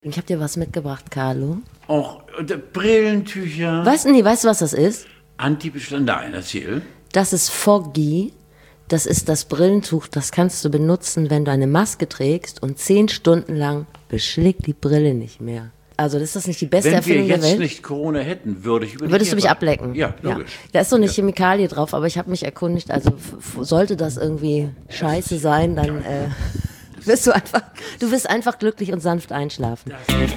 Ich habe dir was mitgebracht, Carlo. Auch Brillentücher. Weißt du, was das ist? Antibeständein, erzähl. Das ist Foggy. Das ist das Brillentuch, das kannst du benutzen, wenn du eine Maske trägst und 10 Stunden lang beschlägt die Brille nicht mehr. Also das ist nicht die beste Erfindung der Welt. Wenn wir jetzt nicht Corona hätten, würdest du mich ablecken? Ja, logisch. Ja. Da ist so eine Chemikalie drauf, aber ich habe mich erkundigt, also sollte das irgendwie scheiße sein, dann du wirst einfach glücklich und sanft einschlafen.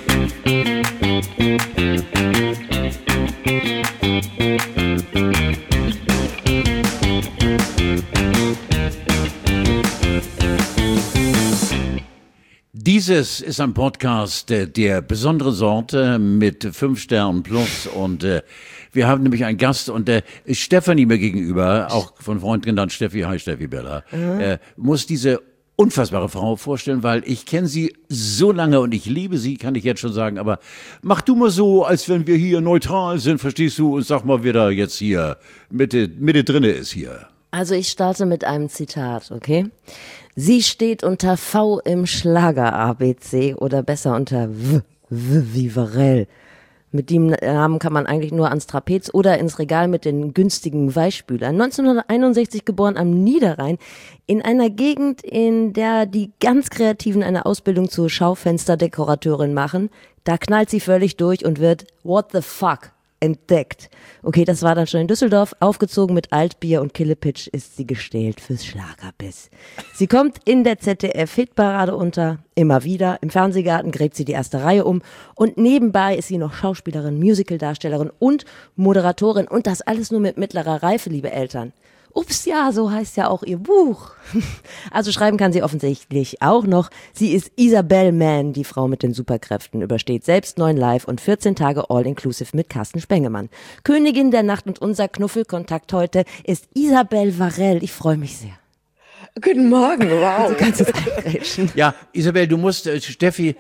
Dieses ist ein Podcast der besonderen Sorte mit 5 Sternen plus und wir haben nämlich einen Gast und Stefanie mir gegenüber, auch von Freund genannt Steffi, hi Steffi Bella, muss diese unfassbare Frau vorstellen, weil ich kenne sie so lange und ich liebe sie, kann ich jetzt schon sagen, aber mach du mal so, als wenn wir hier neutral sind, verstehst du, und sag mal, wer da jetzt hier Mitte drinne ist hier. Also ich starte mit einem Zitat, okay? Sie steht unter V im Schlager-ABC oder besser unter W wie Varell. Mit dem Namen kann man eigentlich nur ans Trapez oder ins Regal mit den günstigen Weichspülern. 1961 geboren am Niederrhein, in einer Gegend, in der die ganz Kreativen eine Ausbildung zur Schaufensterdekorateurin machen. Da knallt sie völlig durch und wird what the fuck entdeckt. Okay, das war dann schon in Düsseldorf. Aufgezogen mit Altbier und Killepitch ist sie gestählt fürs Schlagerbiss. Sie kommt in der ZDF-Hitparade unter, immer wieder. Im Fernsehgarten gräbt sie die erste Reihe um. Und nebenbei ist sie noch Schauspielerin, Musicaldarstellerin und Moderatorin. Und das alles nur mit mittlerer Reife, liebe Eltern. Ups, ja, so heißt ja auch ihr Buch. Also schreiben kann sie offensichtlich auch noch. Sie ist Isabel Mann, die Frau mit den Superkräften, übersteht selbst 9 Live und 14 Tage All-Inclusive mit Carsten Spengemann. Königin der Nacht und unser Knuffelkontakt heute ist Isabel Varell. Ich freue mich sehr. Guten Morgen, wow. Du kannst es eingrätschen. Ja, Isabel, du musst Steffi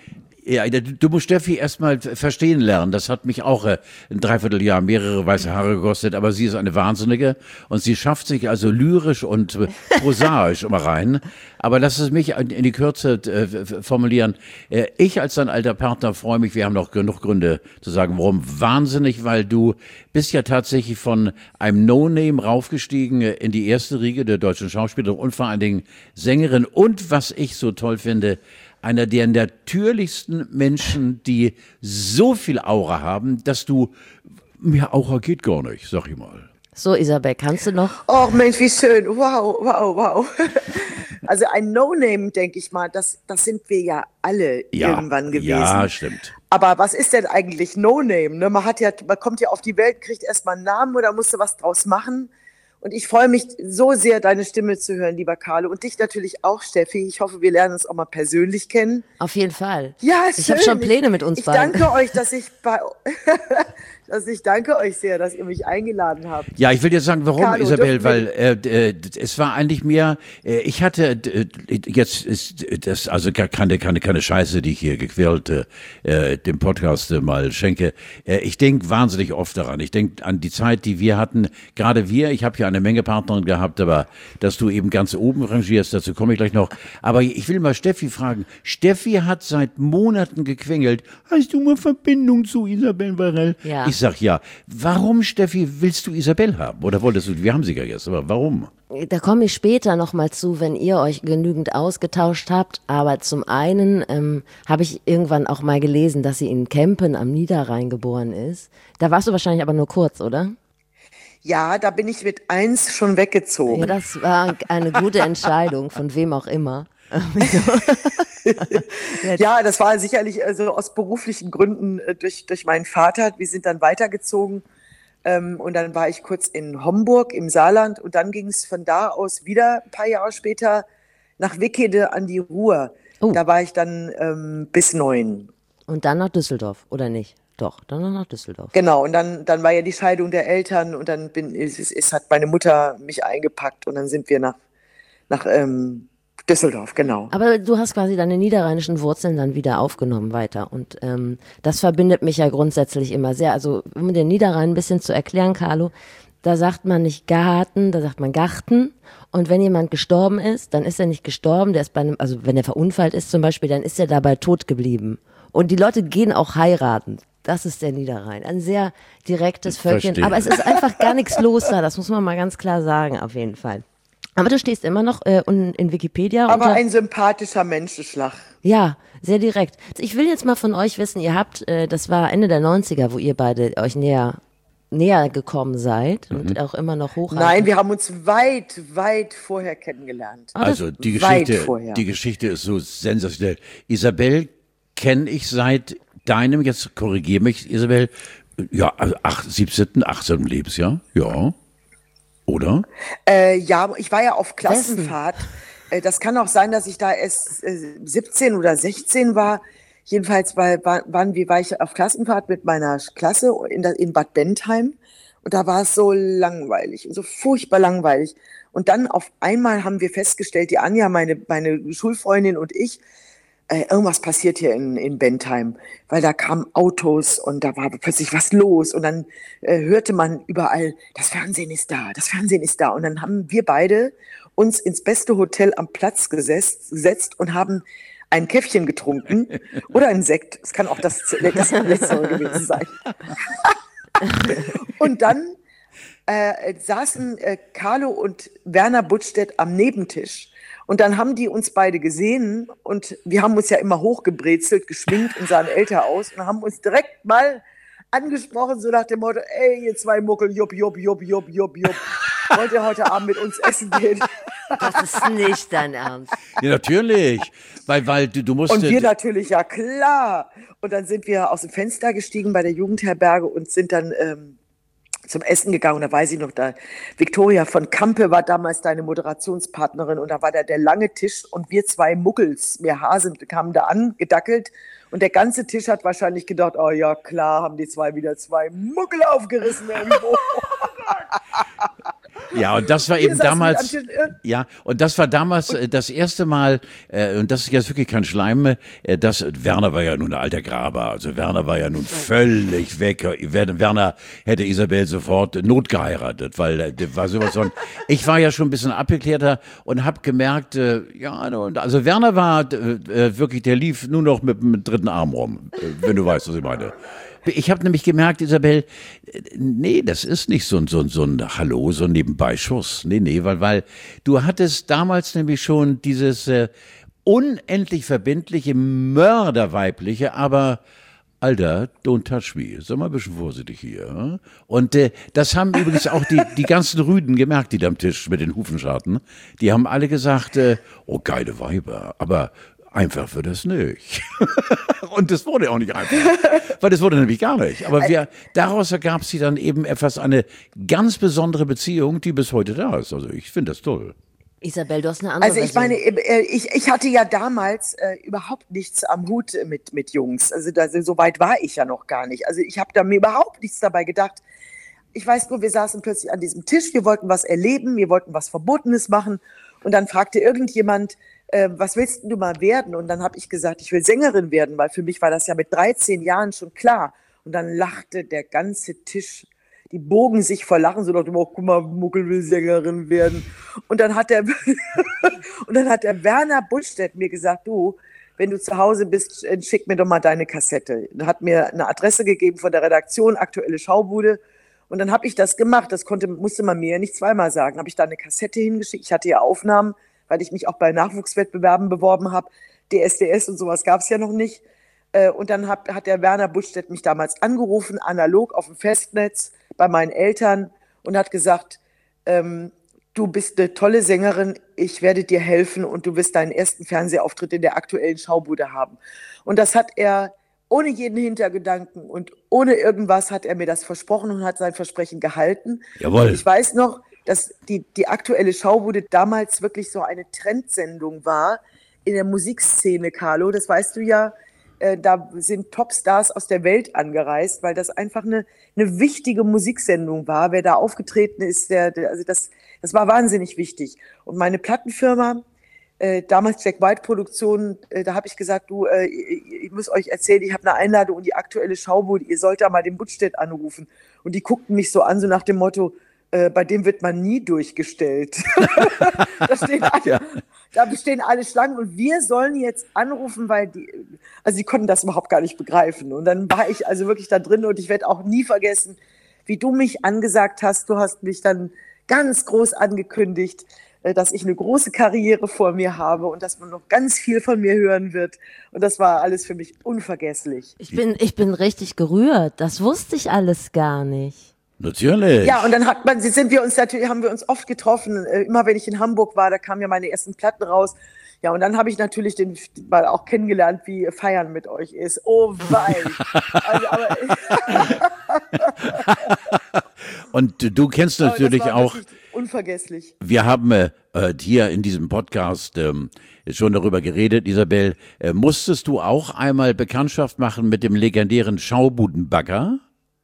erstmal verstehen lernen. Das hat mich auch ein Dreivierteljahr mehrere weiße Haare gekostet, aber sie ist eine Wahnsinnige und sie schafft sich also lyrisch und prosaisch immer rein. Aber lass es mich in die Kürze formulieren. Ich als dein alter Partner freue mich, wir haben noch genug Gründe zu sagen, warum. Wahnsinnig, weil du bist ja tatsächlich von einem No-Name raufgestiegen in die erste Riege der deutschen Schauspielerin und vor allen Dingen Sängerin und was ich so toll finde, einer der natürlichsten Menschen, die so viel Aura haben, dass du, ja, Aura geht gar nicht, sag ich mal. So, Isabel, kannst du noch? Oh Mensch, wie schön. Wow. Also ein No-Name, denke ich mal, das sind wir ja alle irgendwann gewesen. Ja, stimmt. Aber was ist denn eigentlich No-Name? Ne? Man kommt ja auf die Welt, kriegt erstmal einen Namen oder musste was draus machen. Und ich freue mich so sehr, deine Stimme zu hören, lieber Carlo. Und dich natürlich auch, Steffi. Ich hoffe, wir lernen uns auch mal persönlich kennen. Auf jeden Fall. Ja, schön. Ich habe schon Pläne mit uns beiden. Ich danke euch, ich danke euch sehr, dass ihr mich eingeladen habt. Ja, ich will dir sagen, warum, Carlo, Isabel, weil es war eigentlich mehr, ich hatte, jetzt ist das also gar keine Scheiße, die ich hier gequält dem Podcast mal schenke. Ich denke wahnsinnig oft daran. Ich denke an die Zeit, die wir hatten, gerade wir, ich habe ja eine Menge Partnerin gehabt, aber dass du eben ganz oben rangierst, dazu komme ich gleich noch. Aber ich will mal Steffi fragen. Steffi hat seit Monaten gequengelt. Hast du mal Verbindung zu Isabel Varell? Ja. Ich sag ja. Warum, Steffi, willst du Isabel haben? Oder wolltest du, wir haben sie ja jetzt, aber warum? Da komme ich später nochmal zu, wenn ihr euch genügend ausgetauscht habt. Aber zum einen habe ich irgendwann auch mal gelesen, dass sie in Kempen am Niederrhein geboren ist. Da warst du wahrscheinlich aber nur kurz, oder? Ja, da bin ich mit 1 schon weggezogen. Ja, das war eine gute Entscheidung, von wem auch immer. Ja, das war sicherlich also aus beruflichen Gründen durch meinen Vater. Wir sind dann weitergezogen und dann war ich kurz in Homburg im Saarland und dann ging es von da aus wieder ein paar Jahre später nach Wickede an die Ruhr. Oh. Da war ich dann bis 9. Und dann nach Düsseldorf, oder nicht? Doch, dann noch nach Düsseldorf. Genau, und dann war ja die Scheidung der Eltern und dann hat meine Mutter mich eingepackt und dann sind wir nach Düsseldorf, genau. Aber du hast quasi deine niederrheinischen Wurzeln dann wieder aufgenommen weiter und das verbindet mich ja grundsätzlich immer sehr. Also um den Niederrhein ein bisschen zu erklären, Carlo, da sagt man nicht Garten, da sagt man Garten. Und wenn jemand gestorben ist, dann ist er nicht gestorben, der ist bei einem, also wenn er verunfallt ist zum Beispiel, dann ist er dabei tot geblieben. Und die Leute gehen auch heiraten. Das ist der Niederrhein. Ein sehr direktes Völkchen. Verstehe. Aber es ist einfach gar nichts los da. Das muss man mal ganz klar sagen, auf jeden Fall. Aber du stehst immer noch in Wikipedia. Aber ein sympathischer Menschenschlag. Ja, sehr direkt. Ich will jetzt mal von euch wissen, ihr habt, das war Ende der 90er, wo ihr beide euch näher gekommen seid und auch immer noch hoch. Nein, wir haben uns weit, weit vorher kennengelernt. Also die Geschichte ist so sensationell. Isabel kenne ich seit deinem, jetzt korrigiere mich, Isabel, ja, 17., 18. Lebensjahr, ja, oder? Ja, ich war ja auf Klassenfahrt. Das kann auch sein, dass ich da erst 17 oder 16 war. Jedenfalls war ich auf Klassenfahrt mit meiner Klasse in Bad Bentheim. Und da war es so langweilig, so furchtbar langweilig. Und dann auf einmal haben wir festgestellt, die Anja, meine Schulfreundin und ich, irgendwas passiert hier in Bentheim, weil da kamen Autos und da war plötzlich was los und dann hörte man überall, das Fernsehen ist da, das Fernsehen ist da. Und dann haben wir beide uns ins beste Hotel am Platz gesetzt und haben ein Käffchen getrunken oder einen Sekt. Es kann auch das Letztere gewesen sein. Und dann saßen Carlo und Werner Buttstedt am Nebentisch. Und dann haben die uns beide gesehen und wir haben uns ja immer hochgebrezelt, geschminkt und sahen älter aus und haben uns direkt mal angesprochen, so nach dem Motto, ey, ihr zwei Muckel, jupp. Wollt ihr heute Abend mit uns essen gehen? Das ist nicht dein Ernst. Ja, natürlich, weil du musst... Und wir natürlich, ja klar. Und dann sind wir aus dem Fenster gestiegen bei der Jugendherberge und sind dann zum Essen gegangen. Und da weiß ich noch, da Victoria von Kampe war damals deine Moderationspartnerin und da war da der lange Tisch und wir zwei Muggels, mehr Hasen, kamen da angedackelt und der ganze Tisch hat wahrscheinlich gedacht, oh ja klar, haben die zwei wieder zwei Muggel aufgerissen irgendwo. Ja, und das war eben damals, das erste Mal, und das ist jetzt wirklich kein Schleim, Werner war ja nun ein alter Graber, also Werner war ja nun völlig weg, Werner hätte Isabel sofort notgeheiratet, weil der war sowas von, ich war ja schon ein bisschen abgeklärter und habe gemerkt, also Werner war wirklich, der lief nur noch mit dem dritten Arm rum, wenn du weißt, was ich meine. Ich habe nämlich gemerkt, Isabel, nee, das ist nicht so ein Hallo, so ein Nebenbeischuss. Nee, weil du hattest damals nämlich schon dieses unendlich verbindliche, mörderweibliche, aber Alter, don't touch me. Sag mal ein bisschen vorsichtig hier. Und das haben übrigens auch die ganzen Rüden gemerkt, die da am Tisch mit den Hufenscharten. Die haben alle gesagt, oh, geile Weiber, aber einfach wird das nicht. Und das wurde auch nicht einfach. Weil das wurde nämlich gar nicht. Aber daraus ergab sich dann eben eine ganz besondere Beziehung, die bis heute da ist. Also ich finde das toll. Isabel, du hast eine andere Also ich meine, ich hatte ja damals überhaupt nichts am Hut mit Jungs. Also so weit war ich ja noch gar nicht. Also ich habe da mir überhaupt nichts dabei gedacht. Ich weiß nur, wir saßen plötzlich an diesem Tisch, wir wollten was erleben, wir wollten was Verbotenes machen. Und dann fragte irgendjemand, was willst du mal werden? Und dann habe ich gesagt, ich will Sängerin werden, weil für mich war das ja mit 13 Jahren schon klar. Und dann lachte der ganze Tisch, die bogen sich vor Lachen, so dachte ich, oh, guck mal, Muckel will Sängerin werden. Und dann hat der Werner Buttstedt mir gesagt, du, wenn du zu Hause bist, schick mir doch mal deine Kassette. Er hat mir eine Adresse gegeben von der Redaktion, aktuelle Schaubude. Und dann habe ich das gemacht. Das musste man mir ja nicht zweimal sagen. Habe ich da eine Kassette hingeschickt. Ich hatte ja Aufnahmen, weil ich mich auch bei Nachwuchswettbewerben beworben habe. DSDS und sowas gab es ja noch nicht. Und dann hat der Werner Buttstedt mich damals angerufen, analog auf dem Festnetz bei meinen Eltern und hat gesagt, du bist eine tolle Sängerin, ich werde dir helfen und du wirst deinen ersten Fernsehauftritt in der aktuellen Schaubude haben. Und das hat er ohne jeden Hintergedanken und ohne irgendwas hat er mir das versprochen und hat sein Versprechen gehalten. Jawohl. Und ich weiß noch, dass die aktuelle Schaubude damals wirklich so eine Trendsendung war in der Musikszene, Carlo. Das weißt du ja, da sind Topstars aus der Welt angereist, weil das einfach eine wichtige Musiksendung war. Wer da aufgetreten ist, also das war wahnsinnig wichtig. Und meine Plattenfirma, damals Jack White Produktion, da habe ich gesagt, du, ich muss euch erzählen, ich habe eine Einladung in die aktuelle Schaubude, ihr sollt da mal den Buttstedt anrufen. Und die guckten mich so an, so nach dem Motto, bei dem wird man nie durchgestellt. Da stehen alle, da bestehen alle Schlangen und wir sollen jetzt anrufen, weil die konnten das überhaupt gar nicht begreifen. Und dann war ich also wirklich da drin und ich werde auch nie vergessen, wie du mich angesagt hast. Du hast mich dann ganz groß angekündigt, dass ich eine große Karriere vor mir habe und dass man noch ganz viel von mir hören wird. Und das war alles für mich unvergesslich. Ich bin richtig gerührt. Das wusste ich alles gar nicht. Natürlich. Ja, und dann haben wir uns oft getroffen. Immer wenn ich in Hamburg war, da kamen ja meine ersten Platten raus. Ja, und dann habe ich natürlich den mal auch kennengelernt, wie Feiern mit euch ist. Oh wei. Und du kennst natürlich auch. Unvergesslich. Wir haben hier in diesem Podcast schon darüber geredet, Isabel. Musstest du auch einmal Bekanntschaft machen mit dem legendären Schaubudenbagger?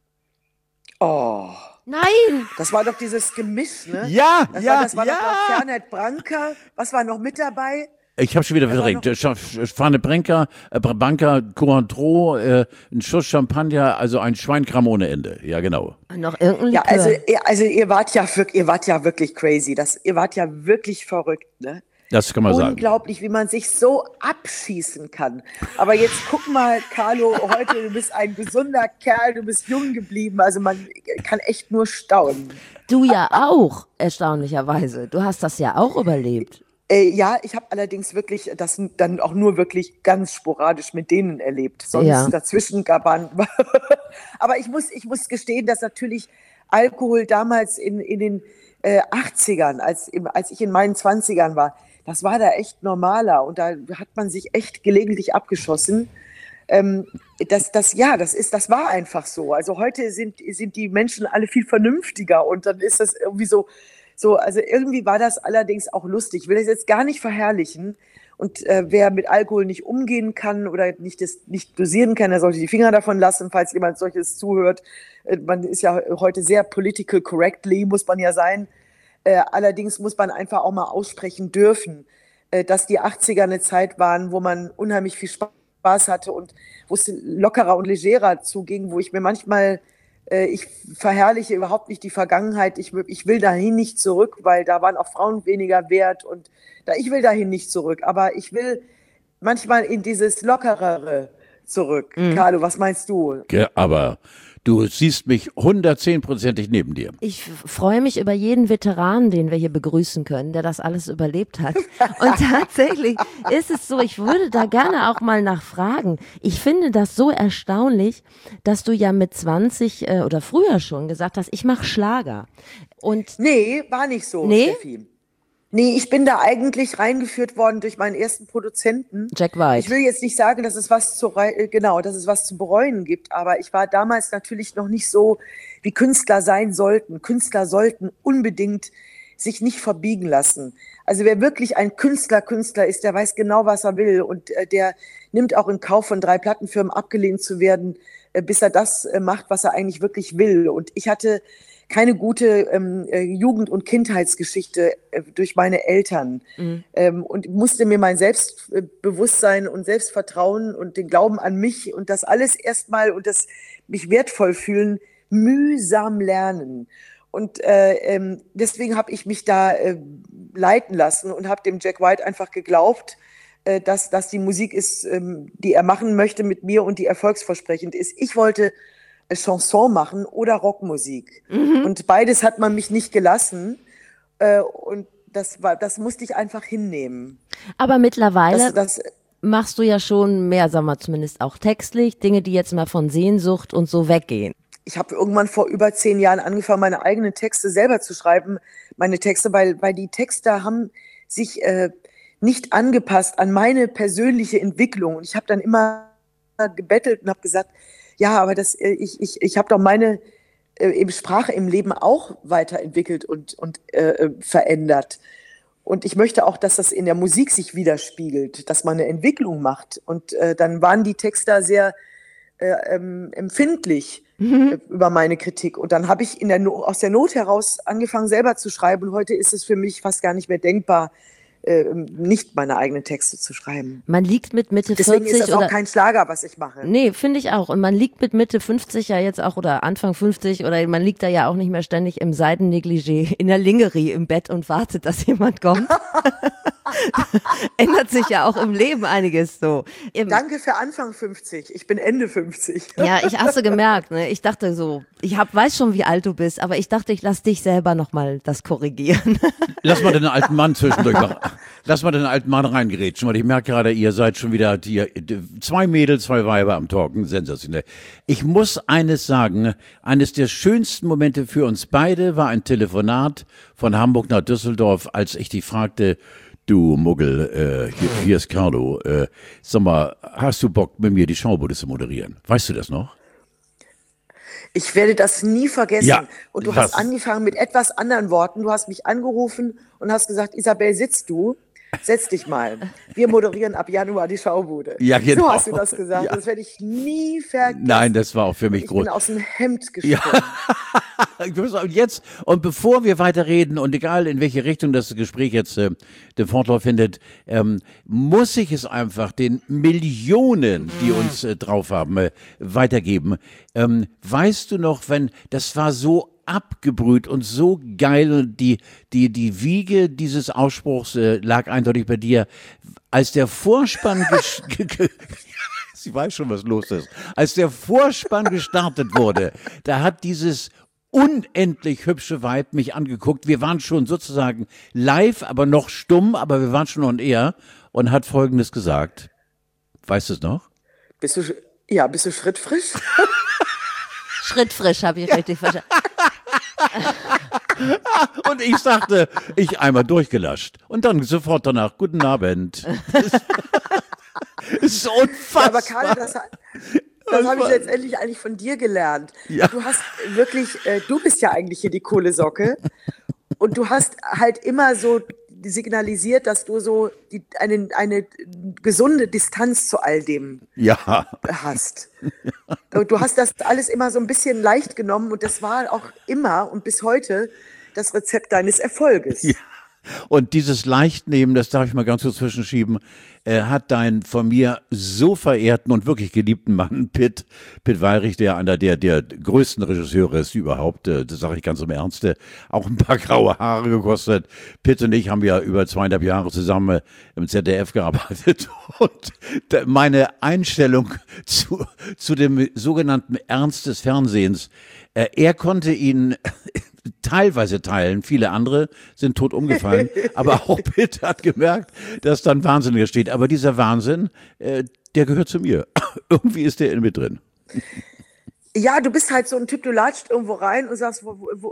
Oh. Nein! Das war doch dieses Gemisch, ne? Ja, das war doch Fernand Branca. Was war noch mit dabei? Ich habe schon wieder verdrängt. Fahne Branca, Cointreau, ein Schuss Champagner, also ein Schweinkram ohne Ende. Ja, genau. Noch irgendein Ja, Likör. also ihr wart ja wirklich crazy. Ihr wart ja wirklich verrückt, ne? Das kann man sagen. Unglaublich, wie man sich so abschießen kann. Aber jetzt guck mal, Carlo, heute, du bist ein gesunder Kerl, du bist jung geblieben. Also man kann echt nur staunen. Du ja auch, erstaunlicherweise. Du hast das ja auch überlebt. Ja, ich habe allerdings wirklich das dann auch nur wirklich ganz sporadisch mit denen erlebt. Sonst dazwischen gab man. Aber ich muss gestehen, dass natürlich Alkohol damals in den 80ern, als ich in meinen 20ern war, das war da echt normaler und da hat man sich echt gelegentlich abgeschossen. Das war einfach so. Also heute sind die Menschen alle viel vernünftiger und dann ist das irgendwie so, also irgendwie war das allerdings auch lustig. Ich will das jetzt gar nicht verherrlichen. Und wer mit Alkohol nicht umgehen kann oder nicht dosieren kann, der sollte die Finger davon lassen, falls jemand solches zuhört. Man ist ja heute sehr political correctly, muss man ja sein. Allerdings muss man einfach auch mal aussprechen dürfen, dass die 80er eine Zeit waren, wo man unheimlich viel Spaß hatte und wo es lockerer und legerer zuging, wo ich mir manchmal, ich verherrliche überhaupt nicht die Vergangenheit, ich will dahin nicht zurück, weil da waren auch Frauen weniger wert und ich will dahin nicht zurück, aber ich will manchmal in dieses Lockerere zurück. Carlo, was meinst du? Ja, aber du siehst mich 110%ig neben dir. Ich freue mich über jeden Veteranen, den wir hier begrüßen können, der das alles überlebt hat. Und tatsächlich ist es so, ich würde da gerne auch mal nachfragen. Ich finde das so erstaunlich, dass du ja mit 20 oder früher schon gesagt hast, ich mache Schlager. Und nee, war nicht so, Steffi. Nee, ich bin da eigentlich reingeführt worden durch meinen ersten Produzenten. Jack White. Ich will jetzt nicht sagen, dass es was zu bereuen gibt, aber ich war damals natürlich noch nicht so, wie Künstler sein sollten. Künstler sollten unbedingt sich nicht verbiegen lassen. Also wer wirklich ein Künstler ist, der weiß genau, was er will und der nimmt auch in Kauf, von 3 Plattenfirmen abgelehnt zu werden, bis er das macht, was er eigentlich wirklich will. Und ich hatte keine gute Jugend- und Kindheitsgeschichte durch meine Eltern und musste mir mein Selbstbewusstsein und Selbstvertrauen und den Glauben an mich und das alles erstmal und das mich wertvoll fühlen, mühsam lernen. Und deswegen habe ich mich da leiten lassen und habe dem Jack White einfach geglaubt, dass die Musik ist, die er machen möchte mit mir und die erfolgsversprechend ist. Ich wollte Chanson machen oder Rockmusik. Und beides hat man mich nicht gelassen. Und das musste ich einfach hinnehmen. Aber mittlerweile machst du ja schon mehr, sagen wir zumindest auch textlich, Dinge, die jetzt mal von Sehnsucht und so weggehen. Ich habe irgendwann vor über 10 Jahren angefangen, meine eigenen Texte selber zu schreiben. Meine Texte, weil die Texte haben sich nicht angepasst an meine persönliche Entwicklung. Und ich habe dann immer gebettelt und habe gesagt, ja, aber ich habe doch meine Sprache im Leben auch weiterentwickelt und verändert. Und ich möchte auch, dass das in der Musik sich widerspiegelt, dass man eine Entwicklung macht. Und dann waren die Texter sehr empfindlich über meine Kritik. Und dann habe ich aus der Not heraus angefangen, selber zu schreiben. Und heute ist es für mich fast gar nicht mehr denkbar, nicht meine eigenen Texte zu schreiben. Man liegt mit Mitte 40 Deswegen ist das auch kein Schlager, was ich mache. Nee, finde ich auch. Und man liegt mit Mitte 50 ja jetzt auch oder Anfang 50 oder man liegt da ja auch nicht mehr ständig im Seidennegligé in der Lingerie im Bett und wartet, dass jemand kommt. Ändert sich ja auch im Leben einiges so. Danke für Anfang 50. Ich bin Ende 50. Ja, ich hast du gemerkt, ne? Ich dachte so, weiß schon, wie alt du bist, aber ich dachte, ich lass dich selber nochmal das korrigieren. Lass mal den alten Mann zwischendurch machen. Lass mal den alten Mann reingerätschen, weil ich merke gerade, ihr seid schon wieder 2 Mädels, 2 Weiber am Talken. Sensationell. Ich muss eines sagen, eines der schönsten Momente für uns beide war ein Telefonat von Hamburg nach Düsseldorf, als ich dich fragte, du Muggel, hier ist Carlo, sag mal, hast du Bock, mit mir die Schaubude zu moderieren? Weißt du das noch? Ich werde das nie vergessen. Ja, und du hast angefangen mit etwas anderen Worten. Du hast mich angerufen und hast gesagt, Isabel, setz dich mal. Wir moderieren ab Januar die Schaubude. Ja, genau. So hast du das gesagt. Ja. Das werde ich nie vergessen. Nein, das war auch für mich groß. Ich bin aus dem Hemd gesprungen. Ja. Jetzt, und bevor wir weiterreden, und egal in welche Richtung das Gespräch jetzt den Fortlauf findet, muss ich es einfach den Millionen, die uns drauf haben, weitergeben. Weißt du noch, das war so abgebrüht und so geil, und die Wiege dieses Ausspruchs lag eindeutig bei dir, als der Vorspann sie weiß schon, was los ist. Als der Vorspann gestartet wurde, da hat dieses unendlich hübsche Weib mich angeguckt. Wir waren schon sozusagen live, aber noch stumm, aber wir waren schon on air, und hat Folgendes gesagt. Weißt du es noch? Bist du schrittfrisch? Schrittfrisch, habe ich richtig verstanden. Und ich sagte, ich einmal durchgelascht. Und dann sofort danach, guten Abend. Das ist unfassbar. Ja, aber Karl, das habe ich letztendlich eigentlich von dir gelernt. Ja. Du hast wirklich, du bist ja eigentlich hier die Kohlesocke. Und du hast halt immer so signalisiert, dass du so eine gesunde Distanz zu all dem hast. Ja. Du hast das alles immer so ein bisschen leicht genommen, und das war auch immer und bis heute das Rezept deines Erfolges. Ja. Und dieses Leichtnehmen, das darf ich mal ganz kurz zwischenschieben, hat deinen von mir so verehrten und wirklich geliebten Mann Pitt Weyrich, der einer der größten Regisseure ist überhaupt, das sage ich ganz im Ernst, auch ein paar graue Haare gekostet. Pitt und ich haben ja über 2,5 Jahre zusammen im ZDF gearbeitet, und meine Einstellung zu dem sogenannten Ernst des Fernsehens, er konnte ihn teilweise teilen, viele andere sind tot umgefallen, aber auch Pitt hat gemerkt, dass da ein Wahnsinniger steht. Aber dieser Wahnsinn, der gehört zu mir. Irgendwie ist der in mir drin. Ja, du bist halt so ein Typ, du latscht irgendwo rein und sagst,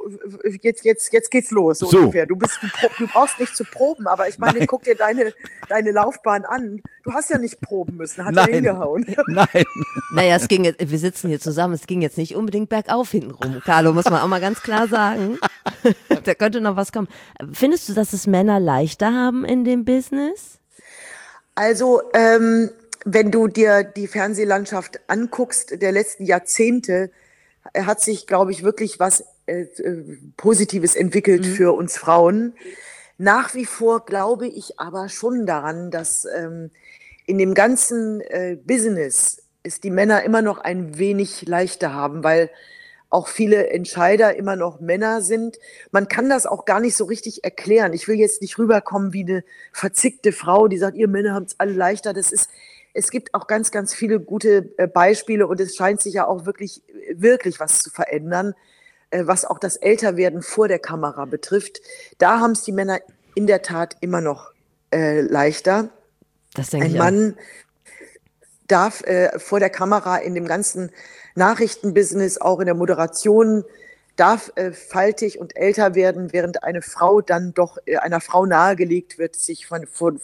jetzt geht's los, so ungefähr. Du brauchst nicht zu proben, aber ich meine, guck dir deine Laufbahn an. Du hast ja nicht proben müssen, hat er hingehauen. Nein. Naja, wir sitzen hier zusammen, es ging jetzt nicht unbedingt bergauf hintenrum. Carlo, muss man auch mal ganz klar sagen. Da könnte noch was kommen. Findest du, dass es Männer leichter haben in dem Business? Also, wenn du dir die Fernsehlandschaft anguckst der letzten Jahrzehnte, hat sich, glaube ich, wirklich was Positives entwickelt für uns Frauen. Nach wie vor glaube ich aber schon daran, dass in dem ganzen Business es die Männer immer noch ein wenig leichter haben, weil auch viele Entscheider immer noch Männer sind. Man kann das auch gar nicht so richtig erklären. Ich will jetzt nicht rüberkommen wie eine verzickte Frau, die sagt, ihr Männer haben es alle leichter. Es gibt auch ganz, ganz viele gute Beispiele, und es scheint sich ja auch wirklich, wirklich was zu verändern, was auch das Älterwerden vor der Kamera betrifft. Da haben es die Männer in der Tat immer noch leichter. Das denke ich auch. Ein Mann darf vor der Kamera in dem ganzen Nachrichtenbusiness, auch in der Moderation, darf faltig und älter werden, während eine Frau dann doch einer Frau nahegelegt wird, sich von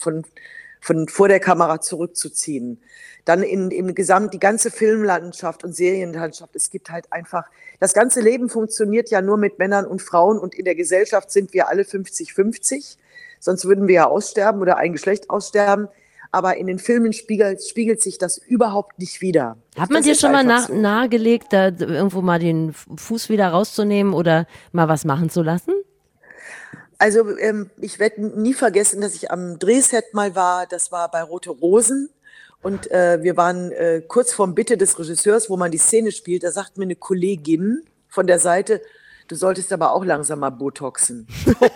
vor der Kamera zurückzuziehen. Dann die ganze Filmlandschaft und Serienlandschaft. Es gibt halt einfach, das ganze Leben funktioniert ja nur mit Männern und Frauen, und in der Gesellschaft sind wir alle 50-50. Sonst würden wir ja aussterben oder ein Geschlecht aussterben. Aber in den Filmen spiegelt sich das überhaupt nicht wider. Hat man dir schon mal nahegelegt, da irgendwo mal den Fuß wieder rauszunehmen oder mal was machen zu lassen? Also ich werde nie vergessen, dass ich am Drehset mal war. Das war bei Rote Rosen. Und wir waren kurz vorm Bitte des Regisseurs, wo man die Szene spielt. Da sagt mir eine Kollegin von der Seite, Du solltest aber auch langsam mal Botoxen.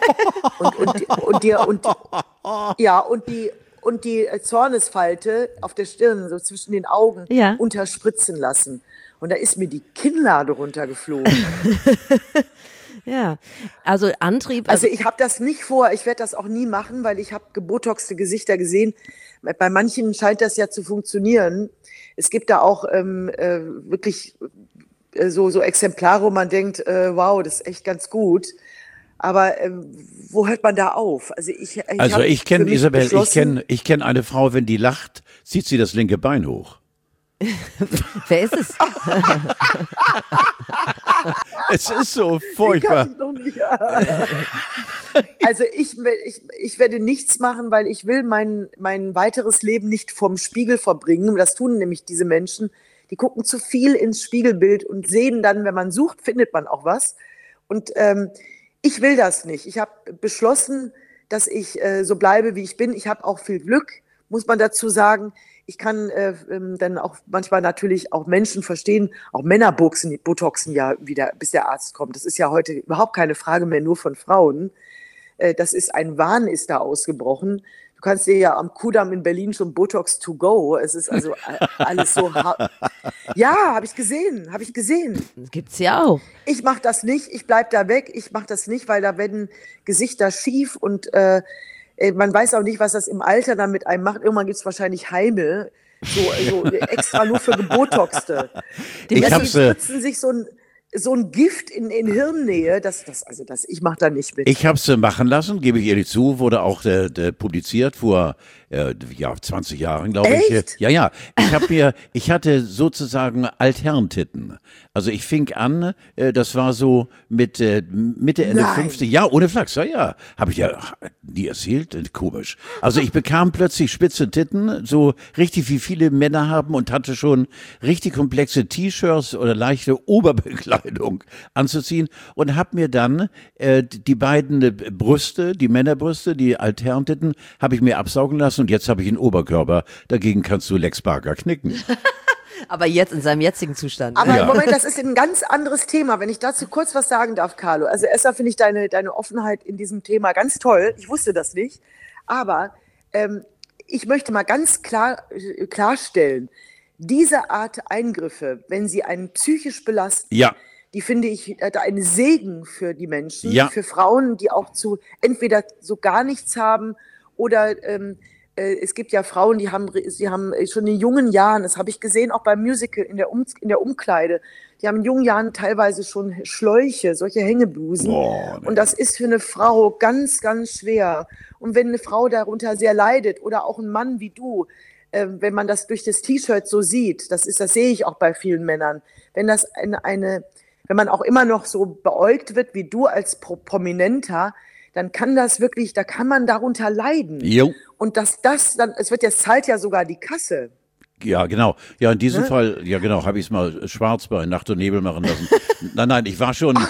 Und die Zornesfalte auf der Stirn, so zwischen den Augen, Ja. unterspritzen lassen. Und da ist mir die Kinnlade runtergeflogen. Ja, also Antrieb. Also ich habe das nicht vor, ich werde das auch nie machen, weil ich habe gebotoxte Gesichter gesehen. Bei manchen scheint das ja zu funktionieren. Es gibt da auch wirklich so Exemplare, wo man denkt, wow, das ist echt ganz gut. Aber wo hört man da auf? Also Ich kenne Isabel, ich kenn eine Frau, wenn die lacht, zieht sie das linke Bein hoch. Wer ist es? Es ist so furchtbar. Also ich werde nichts machen, weil ich will mein weiteres Leben nicht vorm Spiegel verbringen. Das tun nämlich diese Menschen. Die gucken zu viel ins Spiegelbild und sehen dann, wenn man sucht, findet man auch was. Und ich will das nicht. Ich habe beschlossen, dass ich so bleibe, wie ich bin. Ich habe auch viel Glück, muss man dazu sagen. Ich kann dann auch manchmal natürlich auch Menschen verstehen, auch Männer botoxen ja wieder, bis der Arzt kommt. Das ist ja heute überhaupt keine Frage mehr nur von Frauen. Das ist ein Wahn, ist da ausgebrochen. Du kannst dir ja am Kudamm in Berlin schon Botox to go. Es ist also alles so. Ja, habe ich gesehen. Das gibt's ja auch. Ich mache das nicht. Ich bleib da weg. Ich mache das nicht, weil da werden Gesichter schief und man weiß auch nicht, was das im Alter dann mit einem macht. Irgendwann gibt es wahrscheinlich Heime, so extra nur für Gebotoxte. Die spritzen sich so ein Gift in Hirnnähe. Ich mache da nicht mit. Ich habe es machen lassen, gebe ich ehrlich zu, wurde auch publiziert vor 20 Jahren, glaube ich. Echt? Ja. Ich hatte sozusagen Altherrentitten. Also ich fing an, das war so mit Mitte, Ende 50, ja, ohne Flachs, ja. Habe ich ja nie erzählt, komisch. Also ich bekam plötzlich spitze Titten, so richtig wie viele Männer haben und hatte schon richtig komplexe T-Shirts oder leichte Oberbekleidung anzuziehen und habe mir dann die beiden Brüste, die Männerbrüste, die Altherrentitten, habe ich mir absaugen lassen und jetzt habe ich einen Oberkörper. Dagegen kannst du Lex Barker knicken. Aber jetzt in seinem jetzigen Zustand. Aber im Moment, das ist ein ganz anderes Thema. Wenn ich dazu kurz was sagen darf, Carlo. Also erstmal finde ich deine Offenheit in diesem Thema ganz toll. Ich wusste das nicht. Aber ich möchte mal ganz klarstellen, diese Art Eingriffe, wenn sie einen psychisch belasten, die finde ich ein Segen für die Menschen, für Frauen, die auch entweder so gar nichts haben oder es gibt ja Frauen, sie haben schon in jungen Jahren, das habe ich gesehen, auch beim Musical in der Umkleide, die haben in jungen Jahren teilweise schon Schläuche, solche Hängeblusen. Und das ist für eine Frau ganz, ganz schwer. Und wenn eine Frau darunter sehr leidet oder auch ein Mann wie du, wenn man das durch das T-Shirt so sieht, das sehe ich auch bei vielen Männern, wenn das wenn man auch immer noch so beäugt wird wie du als Prominenter, dann kann das wirklich, da kann man darunter leiden. Jo. Und es zahlt ja sogar die Kasse. Ja, genau. Ja, in diesem Fall, ja genau, habe ich es mal schwarz bei Nacht und Nebel machen lassen. Nein, ich war schon,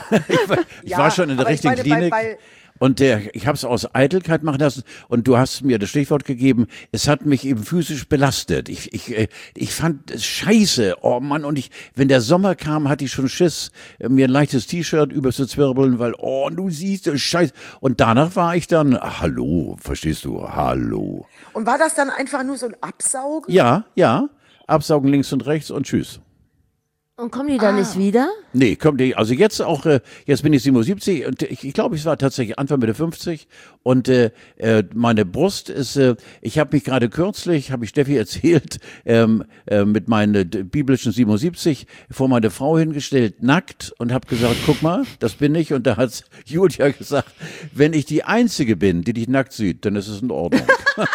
ich war schon in der richtigen Klinik. Und ich habe es aus Eitelkeit machen lassen und du hast mir das Stichwort gegeben, es hat mich eben physisch belastet. Ich fand es scheiße, oh Mann, und wenn der Sommer kam, hatte ich schon Schiss, mir ein leichtes T-Shirt überzuzwirbeln, weil, oh, du siehst, das scheiße. Und danach war ich dann, hallo, verstehst du, hallo. Und war das dann einfach nur so ein Absaugen? Ja, absaugen links und rechts und tschüss. Und kommen die da nicht wieder? Nee, kommt die, also jetzt bin ich 77 und ich glaube, ich war tatsächlich Anfang Mitte 50 und meine Brust ist, ich habe mich gerade kürzlich, habe ich Steffi erzählt, mit meinen biblischen 77 vor meine Frau hingestellt, nackt und habe gesagt, guck mal, das bin ich und da hat Julia gesagt, wenn ich die Einzige bin, die dich nackt sieht, dann ist es in Ordnung.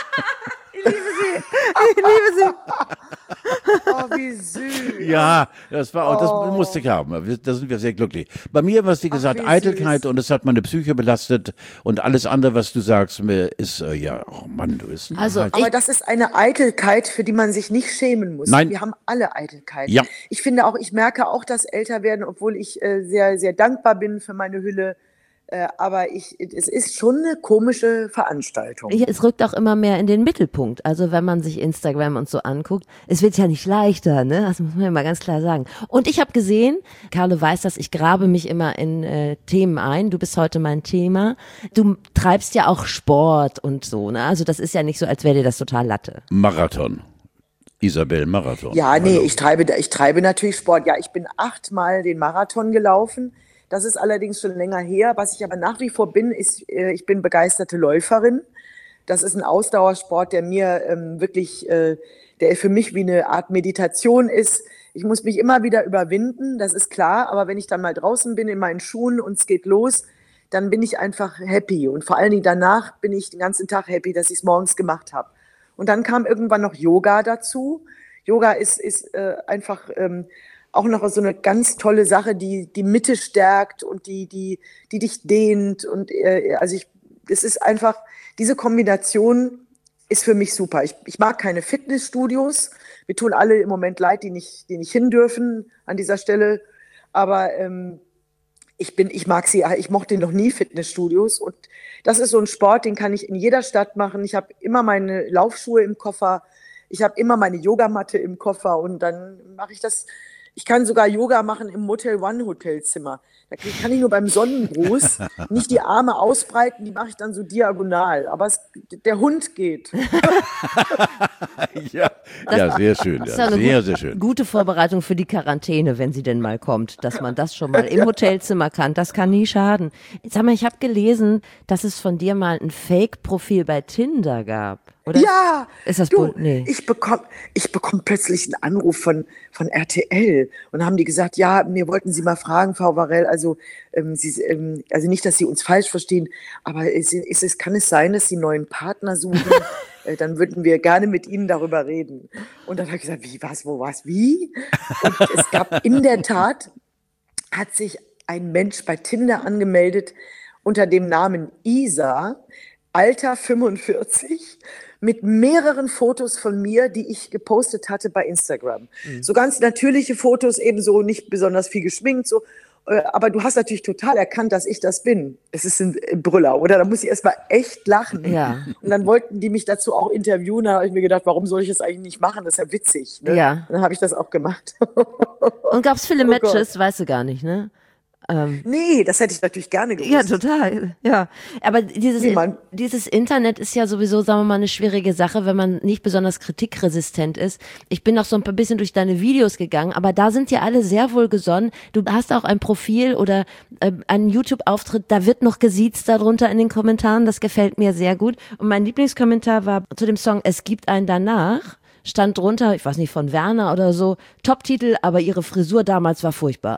Ich liebe sie. Oh, wie süß. Ja, das musste ich haben. Da sind wir sehr glücklich. Bei mir war es, wie gesagt, Eitelkeit und es hat meine Psyche belastet und alles andere, was du sagst, ist, oh Mann, du bist. Aber das ist eine Eitelkeit, für die man sich nicht schämen muss. Nein. Wir haben alle Eitelkeit. Ja. Ich merke auch, dass Älterwerden, obwohl ich sehr, sehr dankbar bin für meine Hülle, Aber es ist schon eine komische Veranstaltung. Ja, es rückt auch immer mehr in den Mittelpunkt. Also wenn man sich Instagram und so anguckt, es wird ja nicht leichter, ne? Das muss man ja mal ganz klar sagen. Und ich habe gesehen, Carlo weiß das, ich grabe mich immer in Themen ein. Du bist heute mein Thema. Du treibst ja auch Sport und so, ne? Also das ist ja nicht so, als wäre dir das total Latte. Marathon. Isabel, Marathon. Ja, nee, ich treibe natürlich Sport. Ja, ich bin 8-mal den Marathon gelaufen. Das ist allerdings schon länger her. Was ich aber nach wie vor bin, ist, ich bin begeisterte Läuferin. Das ist ein Ausdauersport, der mir der für mich wie eine Art Meditation ist. Ich muss mich immer wieder überwinden, das ist klar. Aber wenn ich dann mal draußen bin in meinen Schuhen und es geht los, dann bin ich einfach happy. Und vor allen Dingen danach bin ich den ganzen Tag happy, dass ich es morgens gemacht habe. Und dann kam irgendwann noch Yoga dazu. Yoga ist einfach auch noch so eine ganz tolle Sache, die Mitte stärkt und die dich dehnt. Und es ist einfach, diese Kombination ist für mich super. Ich mag keine Fitnessstudios. Wir tun alle im Moment leid, die nicht hin dürfen an dieser Stelle. Aber ich mag sie, ich mochte noch nie Fitnessstudios. Und das ist so ein Sport, den kann ich in jeder Stadt machen. Ich habe immer meine Laufschuhe im Koffer. Ich habe immer meine Yogamatte im Koffer und dann mache ich das. Ich kann sogar Yoga machen im Motel One Hotelzimmer. Da kann ich nur beim Sonnengruß nicht die Arme ausbreiten, die mache ich dann so diagonal. Aber der Hund geht. Ja, sehr schön. Ja, sehr schön. Gute Vorbereitung für die Quarantäne, wenn sie denn mal kommt, dass man das schon mal im Hotelzimmer kann. Das kann nie schaden. Sag mal, ich habe gelesen, dass es von dir mal ein Fake-Profil bei Tinder gab. Oder? Ja, ist das nee. Ich bekomme plötzlich einen Anruf von RTL und haben die gesagt, ja, mir wollten Sie mal fragen, Frau Varell, also nicht, dass Sie uns falsch verstehen, aber kann es sein, dass Sie einen neuen Partner suchen? Dann würden wir gerne mit Ihnen darüber reden. Und dann habe ich gesagt, wie, was, wo, was, wie? Und es gab in der Tat, hat sich ein Mensch bei Tinder angemeldet unter dem Namen Isa, Alter 45, mit mehreren Fotos von mir, die ich gepostet hatte bei Instagram. So ganz natürliche Fotos, ebenso nicht besonders viel geschminkt, so. Aber du hast natürlich total erkannt, dass ich das bin. Es ist ein Brüller, oder? Da muss ich erstmal echt lachen. Ja. Und dann wollten die mich dazu auch interviewen. Da habe ich mir gedacht, warum soll ich das eigentlich nicht machen? Das ist ja witzig. Ne? Ja. Und dann habe ich das auch gemacht. Und gab es viele Matches? Weißt du gar nicht, ne? Nee, das hätte ich natürlich gerne gewusst. Ja, total. Ja, aber dieses Internet ist ja sowieso, sagen wir mal, eine schwierige Sache, wenn man nicht besonders kritikresistent ist. Ich bin noch so ein bisschen durch deine Videos gegangen, aber da sind ja alle sehr wohlgesonnen. Du hast auch ein Profil oder einen YouTube-Auftritt, da wird noch gesiezt darunter in den Kommentaren. Das gefällt mir sehr gut. Und mein Lieblingskommentar war zu dem Song Es gibt einen danach. Stand drunter, ich weiß nicht, von Werner oder so, Top-Titel, aber ihre Frisur damals war furchtbar.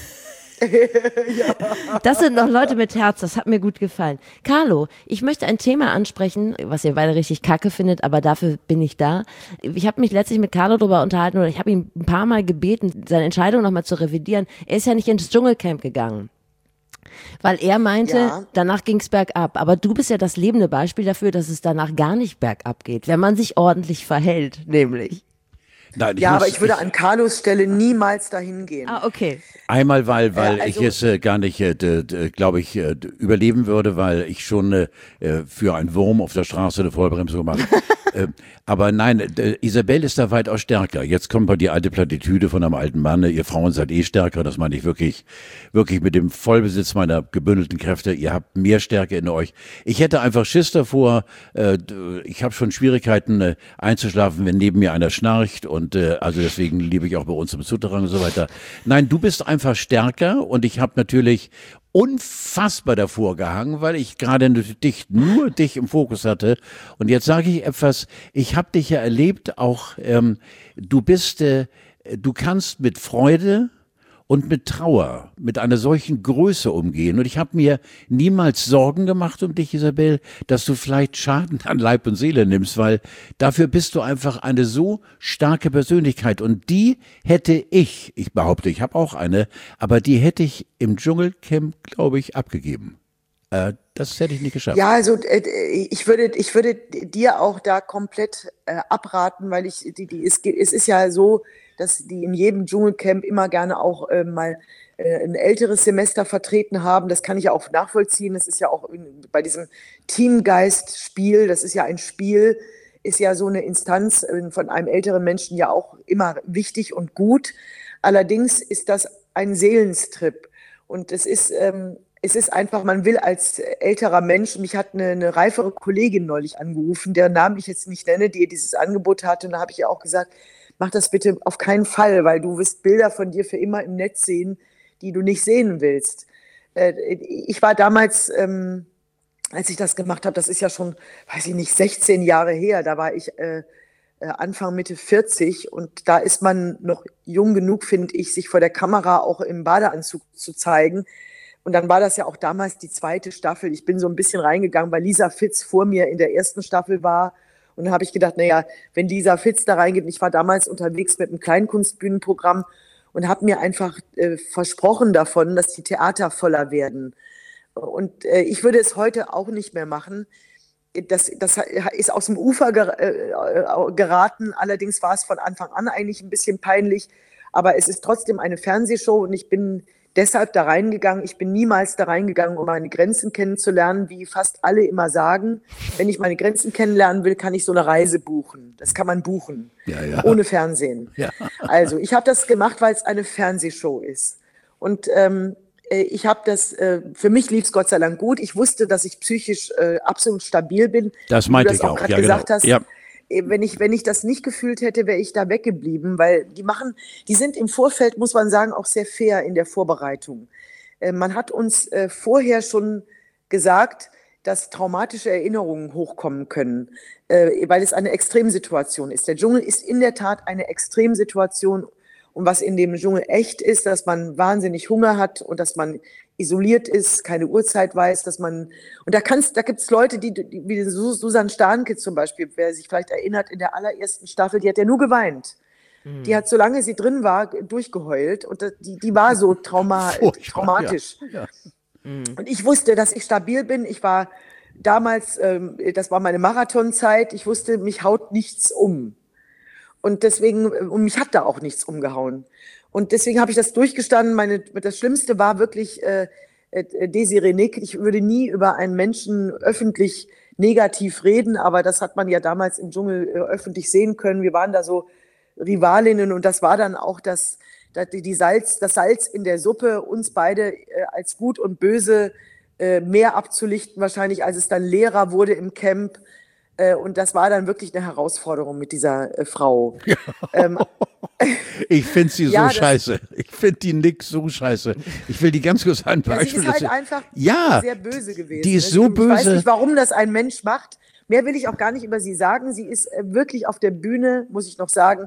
Ja. Das sind noch Leute mit Herz, das hat mir gut gefallen. Carlo, ich möchte ein Thema ansprechen, was ihr beide richtig kacke findet, aber dafür bin ich da. Ich habe mich letztlich mit Carlo darüber unterhalten oder ich habe ihn ein paar Mal gebeten, seine Entscheidung nochmal zu revidieren. Er ist ja nicht ins Dschungelcamp gegangen. Weil er meinte, danach ging's bergab. Aber du bist ja das lebende Beispiel dafür, dass es danach gar nicht bergab geht, wenn man sich ordentlich verhält, nämlich. Nein, aber ich würde an Carlos Stelle niemals dahin gehen. Ah, okay. Einmal, weil ich es gar nicht, glaube ich, überleben würde, weil ich schon für einen Wurm auf der Straße eine Vollbremsung mache. Aber nein, Isabel ist da weitaus stärker. Jetzt kommt mal die alte Plattitüde von einem alten Mann. Ihr Frauen seid eh stärker. Das meine ich wirklich mit dem Vollbesitz meiner gebündelten Kräfte. Ihr habt mehr Stärke in euch. Ich hätte einfach Schiss davor. Ich habe schon Schwierigkeiten einzuschlafen, wenn neben mir einer schnarcht. Und also deswegen liebe ich auch bei uns im Souterrain und so weiter. Nein, du bist einfach stärker. Und ich habe natürlich unfassbar davor gehangen, weil ich gerade nur dich im Fokus hatte. Und jetzt sage ich etwas, ich habe dich ja erlebt, auch du kannst mit Freude und mit Trauer, mit einer solchen Größe umgehen. Und ich habe mir niemals Sorgen gemacht um dich, Isabel, dass du vielleicht Schaden an Leib und Seele nimmst, weil dafür bist du einfach eine so starke Persönlichkeit. Und die hätte ich behaupte, ich habe auch eine, aber die hätte ich im Dschungelcamp, glaube ich, abgegeben. Das hätte ich nicht geschafft. Ja, also ich würde dir auch da komplett abraten, weil es ist ja so, dass die in jedem Dschungelcamp immer gerne auch mal ein älteres Semester vertreten haben. Das kann ich ja auch nachvollziehen. Das ist ja auch bei diesem Teamgeist-Spiel, das ist ja ein Spiel, ist ja so eine Instanz von einem älteren Menschen ja auch immer wichtig und gut. Allerdings ist das ein Seelenstrip. Und es ist einfach, man will als älterer Mensch, mich hat eine reifere Kollegin neulich angerufen, deren Namen ich jetzt nicht nenne, die dieses Angebot hatte. Und da habe ich ihr auch gesagt, mach das bitte auf keinen Fall, weil du wirst Bilder von dir für immer im Netz sehen, die du nicht sehen willst. Ich war damals, als ich das gemacht habe, das ist ja schon, weiß ich nicht, 16 Jahre her, da war ich Anfang, Mitte 40 und da ist man noch jung genug, finde ich, sich vor der Kamera auch im Badeanzug zu zeigen. Und dann war das ja auch damals die zweite Staffel. Ich bin so ein bisschen reingegangen, weil Lisa Fitz vor mir in der ersten Staffel war. Und dann habe ich gedacht, naja, wenn Lisa Fitz da reingeht, ich war damals unterwegs mit einem Kleinkunstbühnenprogramm und habe mir einfach versprochen davon, dass die Theater voller werden. Und ich würde es heute auch nicht mehr machen. Das ist aus dem Ufer geraten. Allerdings war es von Anfang an eigentlich ein bisschen peinlich. Aber es ist trotzdem eine Fernsehshow und ich bin deshalb da reingegangen. Ich bin niemals da reingegangen, um meine Grenzen kennenzulernen, wie fast alle immer sagen. Wenn ich meine Grenzen kennenlernen will, kann ich so eine Reise buchen. Das kann man buchen, ohne Fernsehen. Ja. Also ich habe das gemacht, weil es eine Fernsehshow ist. Und ich habe das, für mich lief es Gott sei Dank gut. Ich wusste, dass ich psychisch absolut stabil bin. Das meinte ich auch. Wie du das auch gerade gesagt hast. Ja. Wenn ich das nicht gefühlt hätte, wäre ich da weggeblieben, weil die sind im Vorfeld, muss man sagen, auch sehr fair in der Vorbereitung. Man hat uns vorher schon gesagt, dass traumatische Erinnerungen hochkommen können, weil es eine Extremsituation ist. Der Dschungel ist in der Tat eine Extremsituation. Und was in dem Dschungel echt ist, dass man wahnsinnig Hunger hat und dass man isoliert ist, keine Uhrzeit weiß, und da gibt es Leute, wie Susan Starnke zum Beispiel, wer sich vielleicht erinnert, in der allerersten Staffel, die hat ja nur geweint. Mhm. Die hat, solange sie drin war, durchgeheult und die war so traumatisch. Ja. Mhm. Und ich wusste, dass ich stabil bin. Ich war damals, das war meine Marathonzeit, ich wusste, mich haut nichts um. Und mich hat da auch nichts umgehauen. Und deswegen habe ich das durchgestanden. Das Schlimmste war wirklich Desiree Nick. Ich würde nie über einen Menschen öffentlich negativ reden, aber das hat man ja damals im Dschungel öffentlich sehen können. Wir waren da so Rivalinnen und das war dann auch das Salz in der Suppe, uns beide als gut und böse mehr abzulichten wahrscheinlich, als es dann leerer wurde im Camp. Und das war dann wirklich eine Herausforderung mit dieser Frau. Ja. Ich finde sie so scheiße. Ich finde die Nick so scheiße. Ich will die ganz kurz ein Beispiel. Sie ist halt einfach sehr böse gewesen. Die ist so böse. Ich weiß nicht, warum das ein Mensch macht. Mehr will ich auch gar nicht über sie sagen. Sie ist wirklich auf der Bühne, muss ich noch sagen,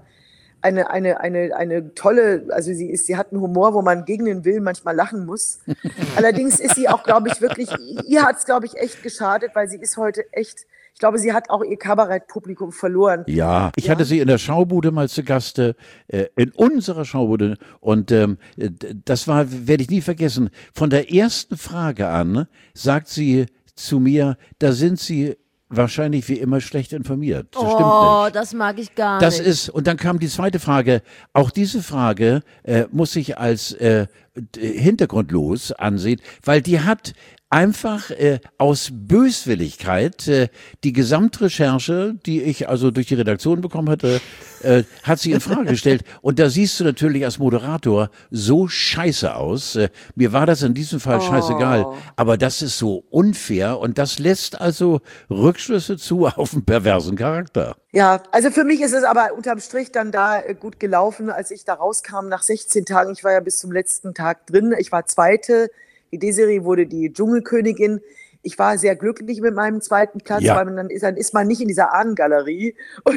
eine tolle, also sie hat einen Humor, wo man gegen den Willen manchmal lachen muss. Allerdings ist sie auch, glaube ich, wirklich, ihr hat es, glaube ich, echt geschadet, weil sie ist heute echt, ich glaube, sie hat auch ihr Kabarettpublikum verloren. Ja, ich hatte sie in der Schaubude mal zu Gaste, in unserer Schaubude. Und das werde ich nie vergessen. Von der ersten Frage an sagt sie zu mir, da sind Sie wahrscheinlich wie immer schlecht informiert. Das stimmt nicht. Das mag ich gar nicht. Und dann kam die zweite Frage. Auch diese Frage muss ich als hintergrundlos ansehen, weil die hat einfach aus Böswilligkeit die Gesamtrecherche, die ich also durch die Redaktion bekommen hatte, hat sie in Frage gestellt. Und da siehst du natürlich als Moderator so scheiße aus. Mir war das in diesem Fall scheißegal. Aber das ist so unfair und das lässt also Rückschlüsse zu auf einen perversen Charakter. Ja, also für mich ist es aber unterm Strich dann da gut gelaufen, als ich da rauskam nach 16 Tagen. Ich war ja bis zum letzten Tag drin. Ich war Zweite. Die Desiree wurde die Dschungelkönigin. Ich war sehr glücklich mit meinem zweiten Platz, weil dann ist man nicht in dieser Ahnengalerie.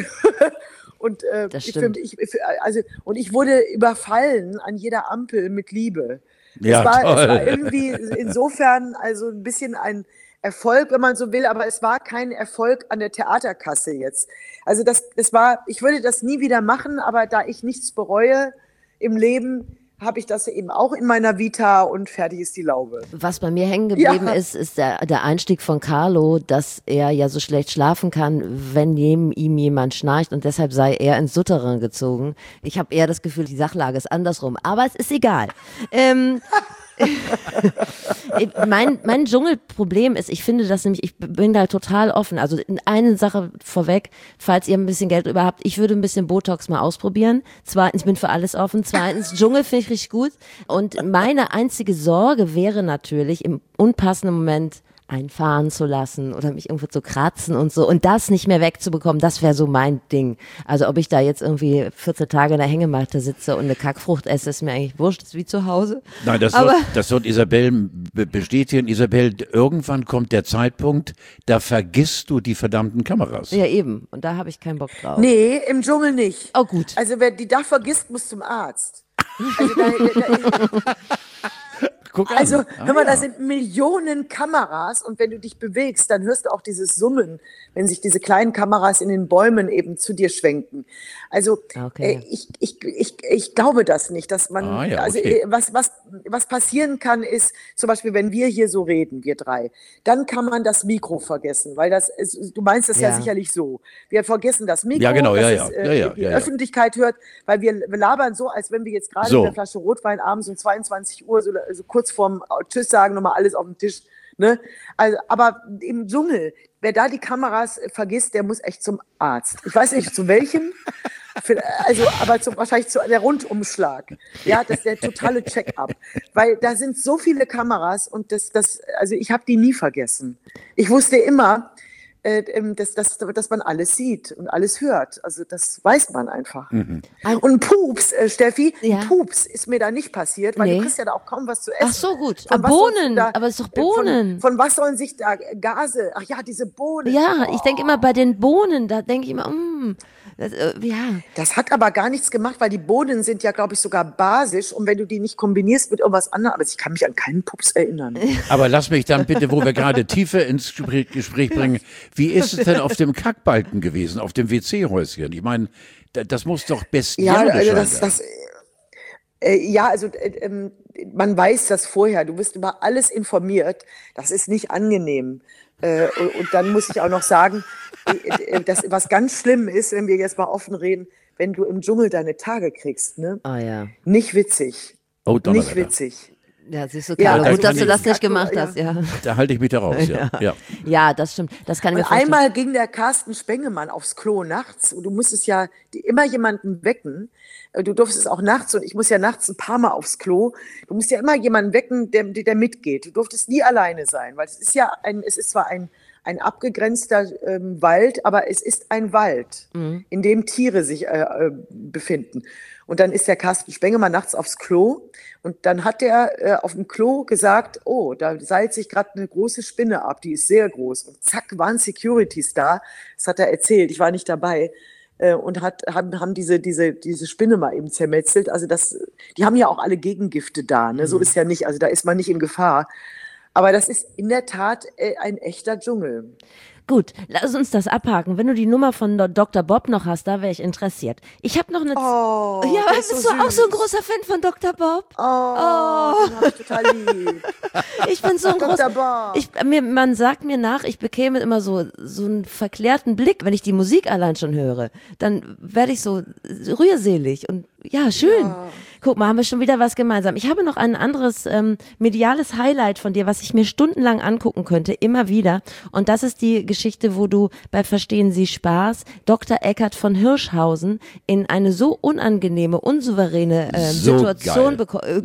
Und ich wurde überfallen an jeder Ampel mit Liebe. Ja, es war irgendwie insofern also ein bisschen ein Erfolg, wenn man so will, aber es war kein Erfolg an der Theaterkasse jetzt. Also ich würde das nie wieder machen, aber da ich nichts bereue im Leben, habe ich das eben auch in meiner Vita und fertig ist die Laube. Was bei mir hängen geblieben ist der Einstieg von Carlo, dass er ja so schlecht schlafen kann, wenn neben ihm jemand schnarcht und deshalb sei er ins Souterrain gezogen. Ich habe eher das Gefühl, die Sachlage ist andersrum, aber es ist egal. Mein Dschungelproblem ist, ich finde das nämlich, ich bin da total offen. Also eine Sache vorweg, falls ihr ein bisschen Geld über habt, ich würde ein bisschen Botox mal ausprobieren. Zweitens, ich bin für alles offen. Zweitens, Dschungel finde ich richtig gut. Und meine einzige Sorge wäre natürlich, im unpassenden Moment einfahren zu lassen oder mich irgendwo zu kratzen und so und das nicht mehr wegzubekommen, das wäre so mein Ding. Also ob ich da jetzt irgendwie 14 Tage in der Hängematte sitze und eine Kackfrucht esse, ist mir eigentlich wurscht, ist wie zu Hause. Nein, das wird Isabel bestätigen. Isabel, irgendwann kommt der Zeitpunkt, da vergisst du die verdammten Kameras. Ja, eben. Und da habe ich keinen Bock drauf. Nee, im Dschungel nicht. Oh, gut. Also wer die da vergisst, muss zum Arzt. Also hör mal, da sind Millionen Kameras und wenn du dich bewegst, dann hörst du auch dieses Summen, wenn sich diese kleinen Kameras in den Bäumen eben zu dir schwenken. Also ich glaube das nicht, dass man, also was passieren kann ist, zum Beispiel wenn wir hier so reden, wir drei, dann kann man das Mikro vergessen, weil das, du meinst das ja sicherlich so. Wir vergessen das Mikro, dass die Öffentlichkeit hört, weil wir labern so, als wenn wir jetzt gerade mit einer Flasche Rotwein abends um 22 Uhr so kurz vorm Tschüss sagen, nochmal alles auf den Tisch. Ne? Also, aber im Dschungel, wer da die Kameras vergisst, der muss echt zum Arzt. Ich weiß nicht, zu welchem, aber wahrscheinlich zu der Rundumschlag. Ja, das ist der totale Check-up. Weil da sind so viele Kameras und also ich habe die nie vergessen. Ich wusste immer, dass man alles sieht und alles hört. Also das weiß man einfach. Mhm. Und Pups, Steffi, Pups ist mir da nicht passiert, weil du kriegst ja da auch kaum was zu essen. Ach so, gut. Bohnen, aber es ist doch Bohnen. Von was sollen sich da Gase, ach ja, diese Bohnen. Ja, ich denke immer bei den Bohnen, da denke ich immer, Das hat aber gar nichts gemacht, weil die Bohnen sind ja, glaube ich, sogar basisch und wenn du die nicht kombinierst mit irgendwas anderem, aber ich kann mich an keinen Pups erinnern. Aber lass mich dann bitte, wo wir gerade tiefer ins Gespräch bringen, wie ist es denn auf dem Kackbalken gewesen, auf dem WC-Häuschen? Ich meine, das muss doch bestialisch sein. Man weiß das vorher, du wirst über alles informiert, das ist nicht angenehm. Und dann muss ich auch noch sagen, was ganz schlimm ist, wenn wir jetzt mal offen reden, wenn du im Dschungel deine Tage kriegst. Ne? Oh ja. Nicht witzig. Oh, nicht witzig. Ja, siehst du, Carlo, gut, dass du das nicht gemacht hast. Ja. Da halte ich mich da raus, Ja, das stimmt. Das kann ich mir vorstellen. Einmal ging der Carsten Spengemann aufs Klo nachts und du musstest ja immer jemanden wecken. Du durftest es auch nachts und ich muss ja nachts ein paar Mal aufs Klo. Du musst ja immer jemanden wecken, der mitgeht. Du durftest nie alleine sein, weil es ist zwar ein abgegrenzter Wald, aber es ist ein Wald, in dem Tiere sich befinden. Und dann ist der Carsten Spengemann nachts aufs Klo und dann hat der auf dem Klo gesagt, oh, da seilt sich gerade eine große Spinne ab, die ist sehr groß. Und zack, waren Securities da, das hat er erzählt, ich war nicht dabei. Und haben diese Spinne mal eben zermetzelt. Also die haben ja auch alle Gegengifte da, ne? So ist ja nicht, also da ist man nicht in Gefahr. Aber das ist in der Tat ein echter Dschungel. Gut, lass uns das abhaken. Wenn du die Nummer von Dr. Bob noch hast, da wäre ich interessiert. Ich habe noch eine... Oh, ja, bist du auch so ein großer Fan von Dr. Bob? Den hab ich total lieb. Ich bin so ein Dr. Bob. Man sagt mir nach, ich bekäme immer so einen verklärten Blick, wenn ich die Musik allein schon höre. Dann werde ich so rührselig und ja, schön. Ja. Guck mal, haben wir schon wieder was gemeinsam. Ich habe noch ein anderes mediales Highlight von dir, was ich mir stundenlang angucken könnte, immer wieder. Und das ist die Geschichte, wo du bei Verstehen Sie Spaß Dr. Eckhard von Hirschhausen in eine so unangenehme, unsouveräne Situation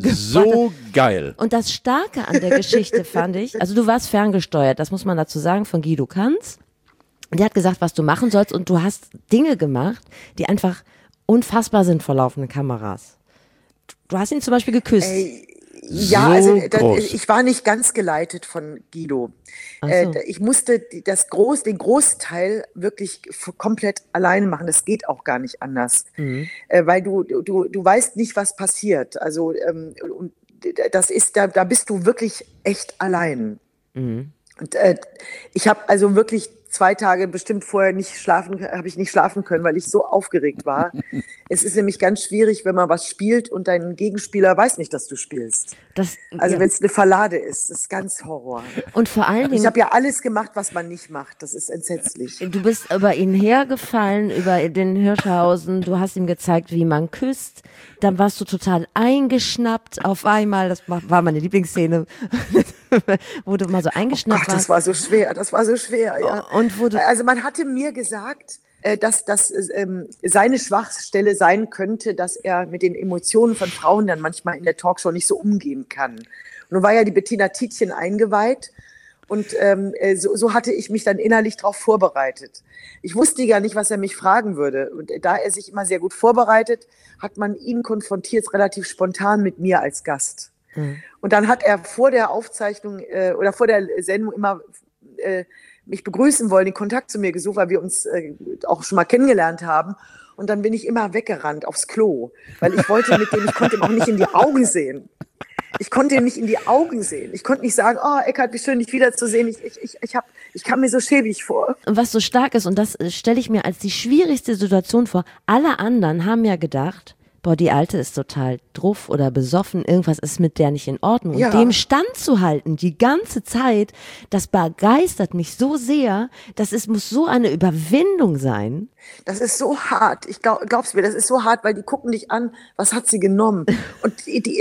So geil. Und das Starke an der Geschichte fand ich, also du warst ferngesteuert, das muss man dazu sagen, von Guido Kanz. Der hat gesagt, was du machen sollst und du hast Dinge gemacht, die einfach unfassbar sind vor laufenden Kameras. Du hast ihn zum Beispiel geküsst. Ja, ich war nicht ganz geleitet von Guido. So. Ich musste den Großteil wirklich komplett alleine machen. Das geht auch gar nicht anders. Weil du weißt nicht, was passiert. Also, und das ist, da bist du wirklich echt allein. Und ich habe also wirklich 2 Tage bestimmt vorher habe ich nicht schlafen können, weil ich so aufgeregt war. Es ist nämlich ganz schwierig, wenn man was spielt und dein Gegenspieler weiß nicht, dass du spielst. Also wenn es eine Verlade ist, das ist ganz Horror. Und vor allen Dingen, ich habe ja alles gemacht, was man nicht macht. Das ist entsetzlich. du bist über ihn hergefallen, über den Hirschhausen. Du hast ihm gezeigt, wie man küsst. Dann warst du total eingeschnappt auf einmal. Das war meine Lieblingsszene, wo du mal so eingeschnappt warst. Das war so schwer, ja. Und also man hatte mir gesagt, dass das seine Schwachstelle sein könnte, dass er mit den Emotionen von Frauen dann manchmal in der Talkshow nicht so umgehen kann. Und nun war ja die Bettina Tietjen eingeweiht und so hatte ich mich dann innerlich darauf vorbereitet. Ich wusste ja nicht, was er mich fragen würde. Und da er sich immer sehr gut vorbereitet, hat man ihn konfrontiert relativ spontan mit mir als Gast. Und dann hat er vor der Aufzeichnung oder vor der Sendung immer mich begrüßen wollen, den Kontakt zu mir gesucht, weil wir uns auch schon mal kennengelernt haben. Und dann bin ich immer weggerannt aufs Klo, weil ich konnte ihm auch nicht in die Augen sehen. Ich konnte ihm nicht in die Augen sehen. Ich konnte nicht sagen, oh, Eckhard, wie schön, dich wiederzusehen. Ich kam mir so schäbig vor. Was so stark ist, und das stelle ich mir als die schwierigste Situation vor, alle anderen haben ja gedacht, boah, die Alte ist total druff oder besoffen, irgendwas ist mit der nicht in Ordnung. Und dem standzuhalten die ganze Zeit, das begeistert mich so sehr, muss so eine Überwindung sein. Das ist so hart. Glaub's mir, das ist so hart, weil die gucken dich an, was hat sie genommen? Und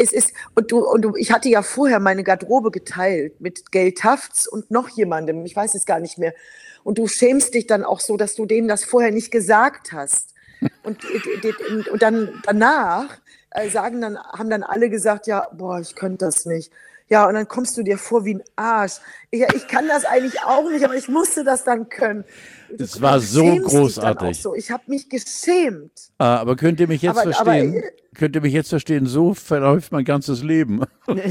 ich hatte ja vorher meine Garderobe geteilt mit Gail Tafts und noch jemandem, ich weiß es gar nicht mehr. Und du schämst dich dann auch so, dass du denen das vorher nicht gesagt hast. Und dann danach haben dann alle gesagt, ja, boah, ich könnte das nicht. Ja, und dann kommst du dir vor wie ein Arsch. Ich kann das eigentlich auch nicht, aber ich musste das dann können. Es war so großartig. So. Ich habe mich geschämt. Aber könnt ihr mich jetzt verstehen? Könnt ihr mich jetzt verstehen? So verläuft mein ganzes Leben.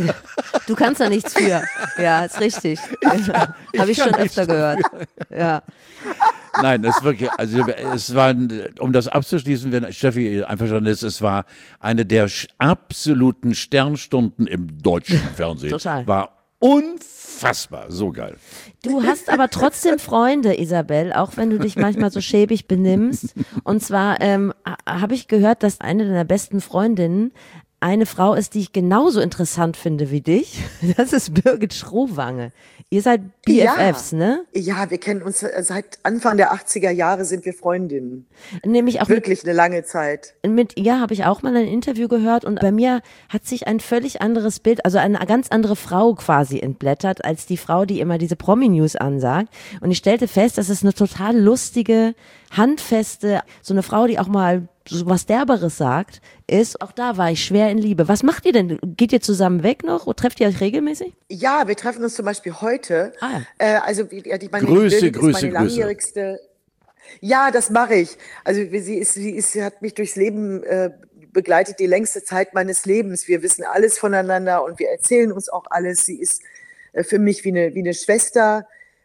Du kannst da nichts für. Ja, ist richtig. Habe ich schon öfter gehört. Ja. Nein, das ist wirklich, also es war, um das abzuschließen, wenn Steffi einverstanden ist, es war eine der absoluten Sternstunden im deutschen Fernsehen. Total. War unfassbar, so geil. Du hast aber trotzdem Freunde, Isabel, auch wenn du dich manchmal so schäbig benimmst. Und zwar habe ich gehört, dass eine deiner besten Freundinnen eine Frau ist, die ich genauso interessant finde wie dich. Das ist Birgit Schrowange. Ihr seid BFFs, ne? Ja, wir kennen uns seit Anfang der 80er Jahre sind wir Freundinnen. Nämlich auch wirklich eine lange Zeit. Habe ich auch mal ein Interview gehört und bei mir hat sich ein völlig anderes Bild, also eine ganz andere Frau quasi entblättert, als die Frau, die immer diese Promi-News ansagt. Und ich stellte fest, das ist eine total lustige, handfeste, so eine Frau, die auch mal so was Derberes sagt, ist, auch da war ich schwer in Liebe. Was macht ihr denn? Geht ihr zusammen weg noch? Trefft ihr euch regelmäßig? Ja, wir treffen uns zum Beispiel heute. Also meine Grüße. langjährigste. Ja, das mache ich. Also sie hat mich durchs Leben begleitet, die längste Zeit meines Lebens. Wir wissen alles voneinander und wir erzählen uns auch alles. Sie ist für mich wie eine Schwester.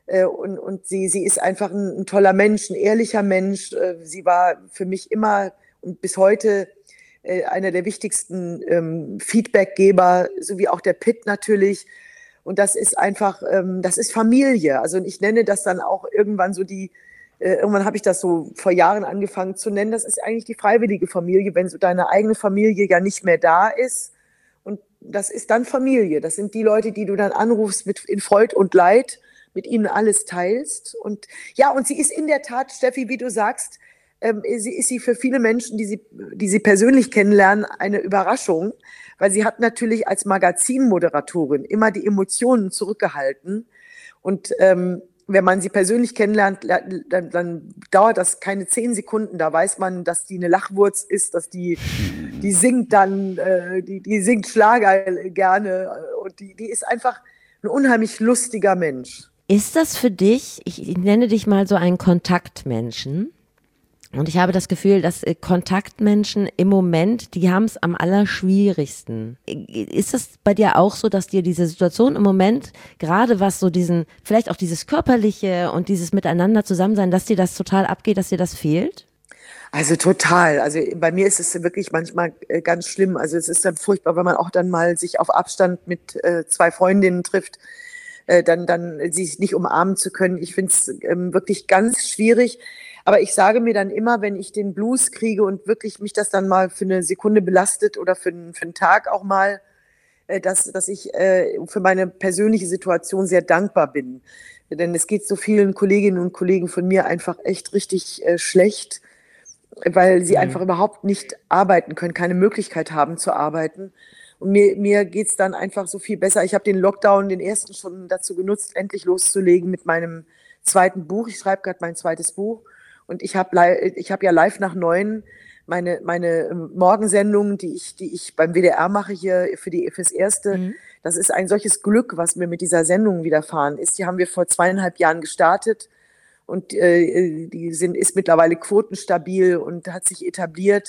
Und sie ist einfach ein toller Mensch, ein ehrlicher Mensch. Sie war für mich immer und bis heute einer der wichtigsten Feedbackgeber, sowie auch der Pitt natürlich. Und das ist einfach, das ist Familie. Also ich nenne das dann auch irgendwann so irgendwann habe ich das so vor Jahren angefangen zu nennen, das ist eigentlich die freiwillige Familie, wenn so deine eigene Familie ja nicht mehr da ist. Und das ist dann Familie. Das sind die Leute, die du dann anrufst in Freud und Leid, mit ihnen alles teilst. Und ja, und sie ist in der Tat, Steffi, wie du sagst, ist sie für viele Menschen, die sie persönlich kennenlernen, eine Überraschung, weil sie hat natürlich als Magazinmoderatorin immer die Emotionen zurückgehalten. Und wenn man sie persönlich kennenlernt, dann dauert das keine 10 Sekunden. Da weiß man, dass die eine Lachwurz ist, dass die singt dann, die singt Schlager gerne. Und die ist einfach ein unheimlich lustiger Mensch. Ist das für dich, ich nenne dich mal so einen Kontaktmenschen, und ich habe das Gefühl, dass Kontaktmenschen im Moment, die haben es am allerschwierigsten. Ist das bei dir auch so, dass dir diese Situation im Moment, gerade was so vielleicht auch dieses Körperliche und dieses Miteinander zusammensein, dass dir das total abgeht, dass dir das fehlt? Also total. Also bei mir ist es wirklich manchmal ganz schlimm. Also es ist dann furchtbar, wenn man auch dann mal sich auf Abstand mit 2 Freundinnen trifft. dann sich nicht umarmen zu können. Ich finde es wirklich ganz schwierig. Aber ich sage mir dann immer, wenn ich den Blues kriege und wirklich mich das dann mal für eine Sekunde belastet oder für einen Tag auch mal, dass ich für meine persönliche Situation sehr dankbar bin. Denn es geht so vielen Kolleginnen und Kollegen von mir einfach echt richtig schlecht, weil sie einfach überhaupt nicht arbeiten können, keine Möglichkeit haben zu arbeiten. Und mir geht's dann einfach so viel besser. Ich habe den Lockdown, den ersten, schon dazu genutzt, endlich loszulegen mit meinem zweiten Buch. Ich schreibe gerade mein zweites Buch. Und ich habe ja live nach 9 meine Morgensendung, die ich beim WDR mache hier fürs Erste. Mhm. Das ist ein solches Glück, was mir mit dieser Sendung widerfahren ist. Die haben wir vor 2,5 Jahren gestartet und ist mittlerweile quotenstabil und hat sich etabliert.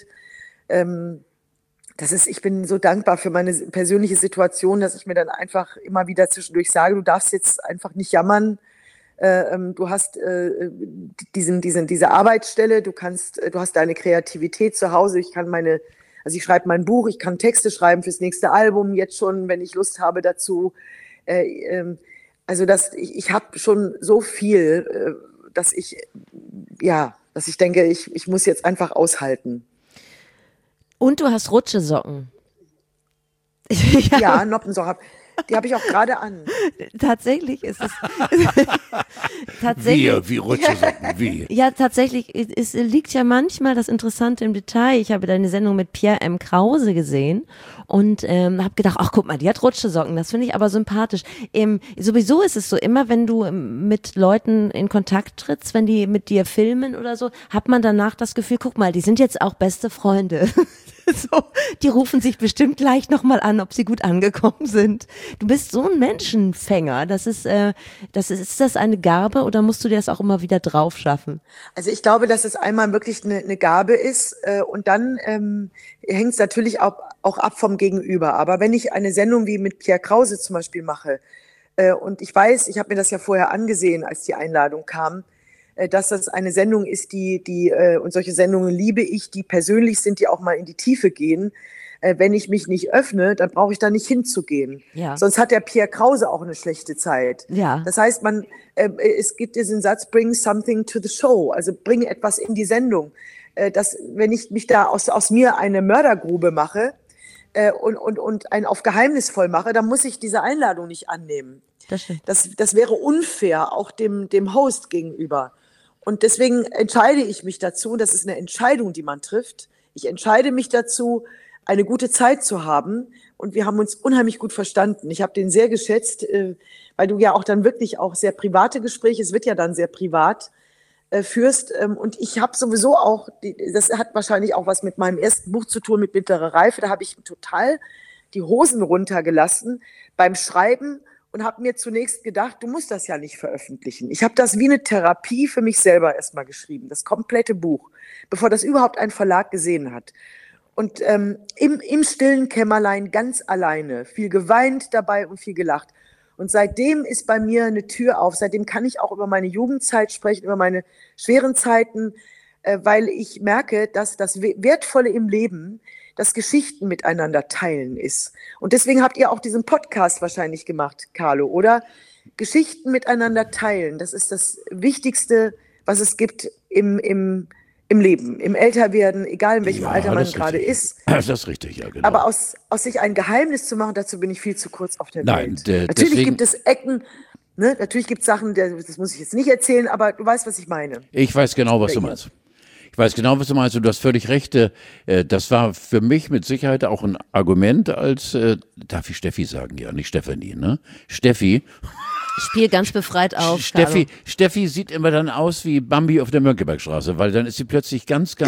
Ich bin so dankbar für meine persönliche Situation, dass ich mir dann einfach immer wieder zwischendurch sage, du darfst jetzt einfach nicht jammern. Du hast diese Arbeitsstelle, du hast deine Kreativität zu Hause. Ich schreibe mein Buch, ich kann Texte schreiben fürs nächste Album jetzt schon, wenn ich Lust habe dazu. Ich habe schon so viel, dass ich denke, ich muss jetzt einfach aushalten. Und du hast Rutschesocken. Ja, Noppensocken. Die habe ich auch gerade an. Tatsächlich ist es. Wie Rutschesocken, wie? Ja, tatsächlich. Es liegt ja manchmal das Interessante im Detail. Ich habe deine Sendung mit Pierre M. Krause gesehen und habe gedacht, ach guck mal, die hat Rutschesocken. Das finde ich aber sympathisch. Sowieso ist es so, immer wenn du mit Leuten in Kontakt trittst, wenn die mit dir filmen oder so, hat man danach das Gefühl, guck mal, die sind jetzt auch beste Freunde. So, die rufen sich bestimmt gleich nochmal an, ob sie gut angekommen sind. Du bist so ein Menschenfänger. Ist das eine Gabe oder musst du dir das auch immer wieder drauf schaffen? Also ich glaube, dass es einmal wirklich eine Gabe ist und dann hängt es natürlich auch ab vom Gegenüber. Aber wenn ich eine Sendung wie mit Pierre Krause zum Beispiel mache und ich weiß, ich habe mir das ja vorher angesehen, als die Einladung kam, dass das eine Sendung ist, und solche Sendungen liebe ich, die persönlich sind, die auch mal in die Tiefe gehen. Wenn ich mich nicht öffne, dann brauche ich da nicht hinzugehen. Ja. Sonst hat der Pierre Krause auch eine schlechte Zeit. Ja. Das heißt, es gibt diesen Satz, bring something to the show, also bring etwas in die Sendung. Wenn ich mich da aus mir eine Mördergrube mache und einen auf geheimnisvoll mache, dann muss ich diese Einladung nicht annehmen. Das wäre unfair, auch dem Host gegenüber. Und deswegen entscheide ich mich dazu, das ist eine Entscheidung, die man trifft. Ich entscheide mich dazu, eine gute Zeit zu haben. Und wir haben uns unheimlich gut verstanden. Ich habe den sehr geschätzt, weil du ja auch dann wirklich auch sehr private Gespräche, es wird ja dann sehr privat, führst. Und ich habe sowieso auch, das hat wahrscheinlich auch was mit meinem ersten Buch zu tun, mit Mittlere Reife. Da habe ich total die Hosen runtergelassen beim Schreiben und habe mir zunächst gedacht, du musst das ja nicht veröffentlichen. Ich habe das wie eine Therapie für mich selber erstmal geschrieben, das komplette Buch, bevor das überhaupt ein Verlag gesehen hat. Und im stillen Kämmerlein ganz alleine, viel geweint dabei und viel gelacht. Und seitdem ist bei mir eine Tür auf, seitdem kann ich auch über meine Jugendzeit sprechen, über meine schweren Zeiten, weil ich merke, dass das Wertvolle im Leben das Geschichten miteinander teilen ist. Und deswegen habt ihr auch diesen Podcast wahrscheinlich gemacht, Carlo, oder? Geschichten miteinander teilen, das ist das Wichtigste, was es gibt im Leben, im Älterwerden, egal in welchem Alter man gerade ist. Das ist richtig, ja, genau. Aber aus sich ein Geheimnis zu machen, dazu bin ich viel zu kurz auf der Welt. Natürlich deswegen gibt es Ecken, ne? Natürlich gibt es Sachen, das muss ich jetzt nicht erzählen, aber du weißt, was ich meine. Ich weiß genau, was du meinst. Ich weiß genau, was du meinst, und du hast völlig recht. Das war für mich mit Sicherheit auch ein Argument als, darf ich Steffi sagen? Ja, nicht Stefanie, ne? Steffi. Ich spiele ganz befreit auf. Steffi sieht immer dann aus wie Bambi auf der Mönckebergstraße, weil dann ist sie plötzlich ganz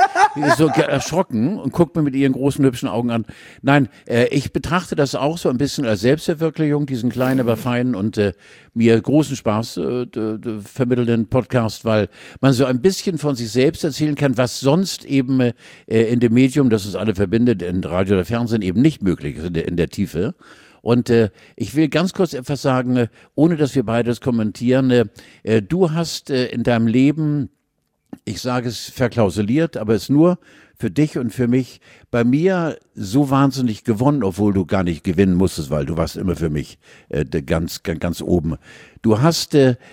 so erschrocken und guckt mir mit ihren großen, hübschen Augen an. Nein, ich betrachte das auch so ein bisschen als Selbstverwirklichung, diesen kleinen, aber feinen und mir großen Spaß vermittelnden Podcast, weil man so ein bisschen von sich selbst erzählen kann, was sonst eben in dem Medium, das uns alle verbindet, in Radio oder Fernsehen eben nicht möglich ist in der Tiefe. Und ich will ganz kurz etwas sagen, ohne dass wir beides kommentieren. Du hast in deinem Leben Ich sage es verklausuliert, aber es ist nur für dich und für mich bei mir so wahnsinnig gewonnen, obwohl du gar nicht gewinnen musstest, weil du warst immer für mich ganz oben. Du hast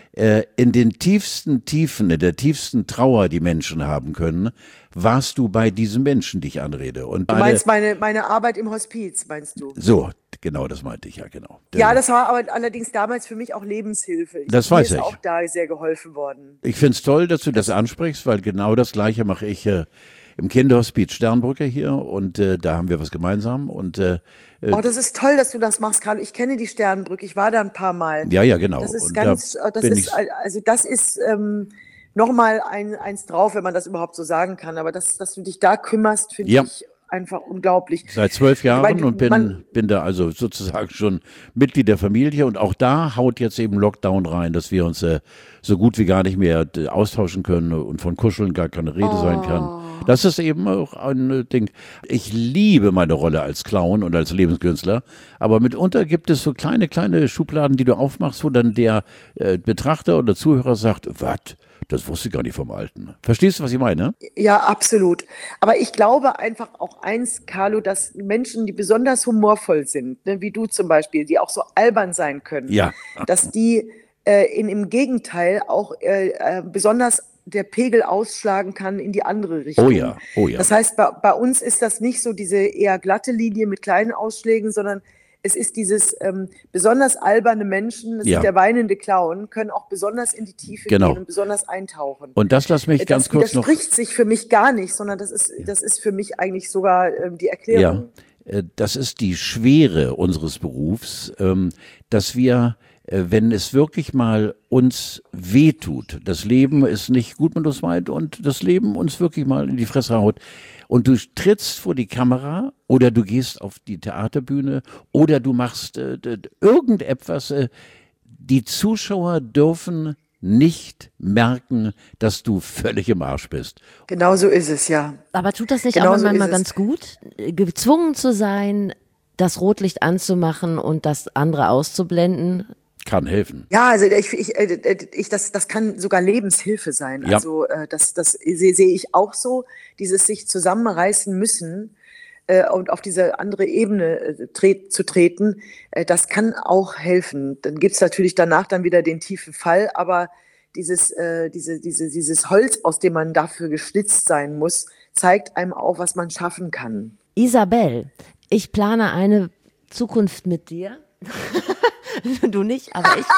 in den tiefsten Tiefen, in der tiefsten Trauer, die Menschen haben können, warst du bei diesen Menschen, die ich anrede. Und Du meinst meine Arbeit im Hospiz, meinst du? so, genau, das meinte ich, ja, genau. Ja, das war aber allerdings damals für mich auch Lebenshilfe. Das Mir weiß ist ich. auch da sehr geholfen worden. Ich finde es toll, dass du das ansprichst, weil genau das Gleiche mache ich im Kinderhospiz Sternbrücke hier und da haben wir was gemeinsam und Oh, das ist toll, dass du das machst, Karl. Ich kenne die Sternbrücke, ich war da ein paar Mal. ja, genau. Das ist Und ganz, da das bin ist, ich- also das ist nochmal eins drauf, wenn man das überhaupt so sagen kann. Aber dass du dich da kümmerst, finde Ja. ich einfach unglaublich. Seit 12 Jahren Weil und bin da also sozusagen schon Mitglied der Familie und auch da haut jetzt eben Lockdown rein, dass wir uns so gut wie gar nicht mehr austauschen können und von Kuscheln gar keine Rede sein kann. Das ist eben auch ein Ding. Ich liebe meine Rolle als Clown und als Lebenskünstler, aber mitunter gibt es so kleine Schubladen, die du aufmachst, wo dann der Betrachter oder Zuhörer sagt, was? Das wusste ich gar nicht vom Alten. Verstehst du, was ich meine? Ja, absolut. Aber ich glaube einfach auch eins, Carlo, dass Menschen, die besonders humorvoll sind, ne, wie du zum Beispiel, die auch so albern sein können, Ja. dass die im Gegenteil auch besonders der Pegel ausschlagen kann in die andere Richtung. Oh ja. Das heißt, bei uns ist das nicht so diese eher glatte Linie mit kleinen Ausschlägen, sondern es ist dieses besonders alberne Menschen, das Ja. ist der weinende Clown, können auch besonders in die Tiefe Genau. gehen und besonders eintauchen. Und das lass mich ganz Das kurz noch. widerspricht sich für mich gar nicht, sondern das ist für mich eigentlich sogar die Erklärung. Das ist die Schwere unseres Berufs, dass wir, wenn es wirklich mal uns wehtut, das Leben ist nicht gut mit uns meint und das Leben uns wirklich mal in die Fresse haut und du trittst vor die Kamera oder du gehst auf die Theaterbühne oder du machst irgendetwas, die Zuschauer dürfen nicht merken, dass du völlig im Arsch bist. Genau so ist es, ja. Aber tut das nicht Genau auch so manchmal ist es. ganz gut, gezwungen zu sein, das Rotlicht anzumachen und das andere auszublenden? Kann helfen. Ja, also das kann sogar Lebenshilfe sein. Ja. Also das sehe ich auch so, dieses sich zusammenreißen müssen und auf diese andere Ebene zu treten, das kann auch helfen. Dann gibt's natürlich danach dann wieder den tiefen Fall, aber dieses Holz, aus dem man dafür geschnitzt sein muss, zeigt einem auch, was man schaffen kann. Isabel, ich plane eine Zukunft mit dir. Du nicht, aber ich.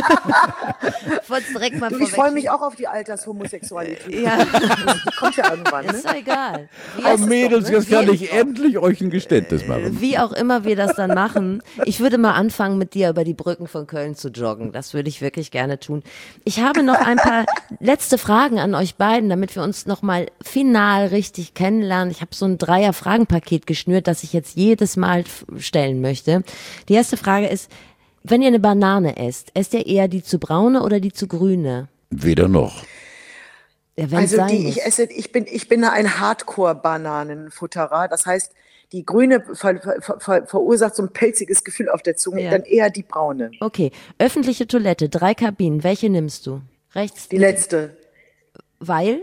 Ich wollte es direkt mal Du, ich freue mich auch auf die Altershomosexualität. Ja. Die kommt ja irgendwann, Ist ne? doch egal. Wie, Oh, Mädels, ne? jetzt kann ich endlich euch ein Geständnis machen. wie auch immer wir das dann machen. Ich würde mal anfangen, mit dir über die Brücken von Köln zu joggen. Das würde ich wirklich gerne tun. Ich habe noch ein paar letzte Fragen an euch beiden, damit wir uns noch mal final richtig kennenlernen. Ich habe so ein Dreier-Fragenpaket geschnürt, das ich jetzt jedes Mal stellen möchte. Die erste Frage ist, wenn ihr eine Banane esst ihr eher die zu braune oder die zu grüne? Weder noch. Ja, wenn Also sein muss. ich bin ein Hardcore-Bananenfutterer. Das heißt, die grüne verursacht so ein pelziges Gefühl auf der Zunge, Ja. dann eher die braune. Okay, öffentliche Toilette, 3 Kabinen, welche nimmst du? Rechts, Die letzte. weil?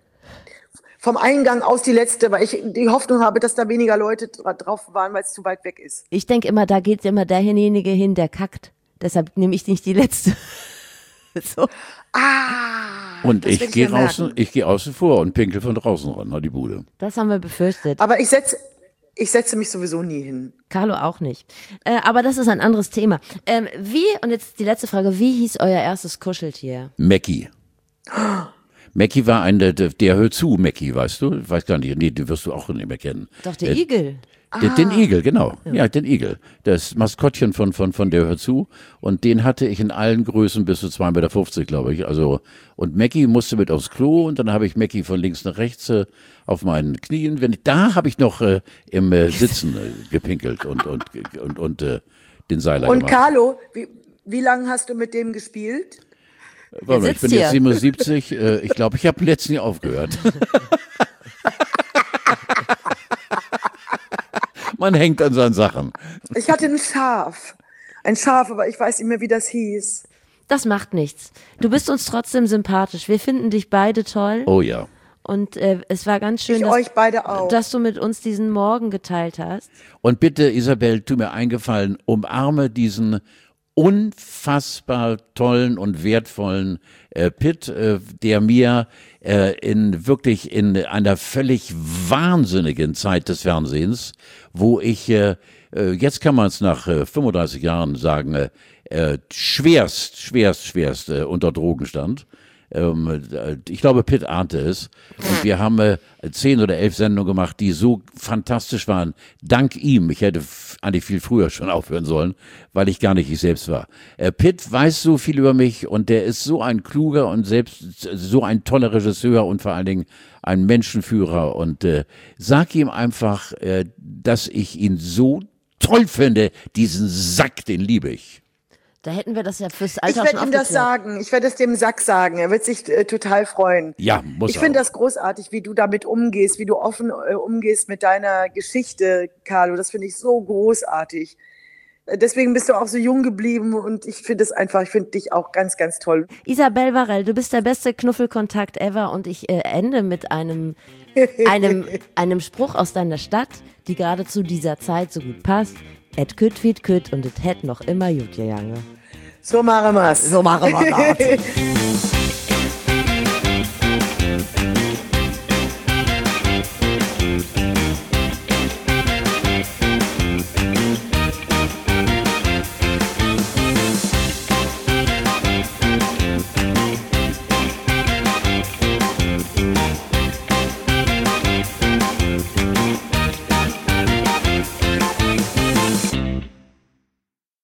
Vom Eingang aus die letzte, weil ich die Hoffnung habe, dass da weniger Leute drauf waren, weil es zu weit weg ist. Ich denke immer, da geht immer derjenige hin, der kackt. Deshalb nehme ich nicht die letzte. So. Und das ich werd ich gehe mir merken. außen vor und pinkel von draußen ran, an die Bude. Das haben wir befürchtet. Aber ich setze mich sowieso nie hin. Carlo auch nicht. Aber das ist ein anderes Thema. Und jetzt die letzte Frage, wie hieß euer erstes Kuscheltier? Mackie. Mackie war der hört zu, Mackie, weißt du? Ich weiß gar nicht, nee, die wirst du auch nicht mehr kennen. Doch, der Igel. Den Igel, genau. Ja, den Igel. Das Maskottchen von der hört zu. Und den hatte ich in allen Größen bis zu 2,50 Meter, glaube ich. Also, und Mackie musste mit aufs Klo und dann habe ich Mackie von links nach rechts auf meinen Knien. Da habe ich noch im Sitzen gepinkelt und den Seiler Und gemacht. Carlo, wie lange hast du mit dem gespielt? Warte mal, ich bin sitzt jetzt hier. 77. Ich glaube, ich habe letztens Jahr aufgehört. Man hängt an seinen Sachen. Ich hatte ein Schaf. Ein Schaf, aber ich weiß nicht mehr, wie das hieß. Das macht nichts. Du bist uns trotzdem sympathisch. Wir finden dich beide toll. Oh ja. Und es war ganz schön, euch beide auch. Dass du mit uns diesen Morgen geteilt hast. Und bitte, Isabel, tu mir einen Gefallen, umarme diesen unfassbar tollen und wertvollen Pitt, der mir wirklich in einer völlig wahnsinnigen Zeit des Fernsehens, wo ich, jetzt kann man es nach 35 Jahren sagen, schwerst unter Drogen stand. Ich glaube, Pitt ahnte es. Und wir haben 10 oder 11 Sendungen gemacht, die so fantastisch waren. Dank ihm. Ich hätte eigentlich viel früher schon aufhören sollen, weil ich gar nicht ich selbst war. Pitt weiß so viel über mich und der ist so ein kluger und selbst so ein toller Regisseur und vor allen Dingen ein Menschenführer. Und sag ihm einfach, dass ich ihn so toll finde. Diesen Sack, den liebe ich. Da hätten wir das ja fürs Alter schon aufgeklärt. Ich werde ihm das sagen. Ich werde es dem Sack sagen. Er wird sich total freuen. Ja, muss Ich finde das großartig, wie du damit umgehst, wie du offen umgehst mit deiner Geschichte, Carlo. Das finde ich so großartig. Deswegen bist du auch so jung geblieben und ich finde dich auch ganz, ganz toll. Isabel Varell, du bist der beste Knuffelkontakt ever und ich ende mit einem Spruch aus deiner Stadt, die gerade zu dieser Zeit so gut passt. Et kütt wie kütt und et hätt noch immer gut gegangen. So machen wir's. So machen wir das.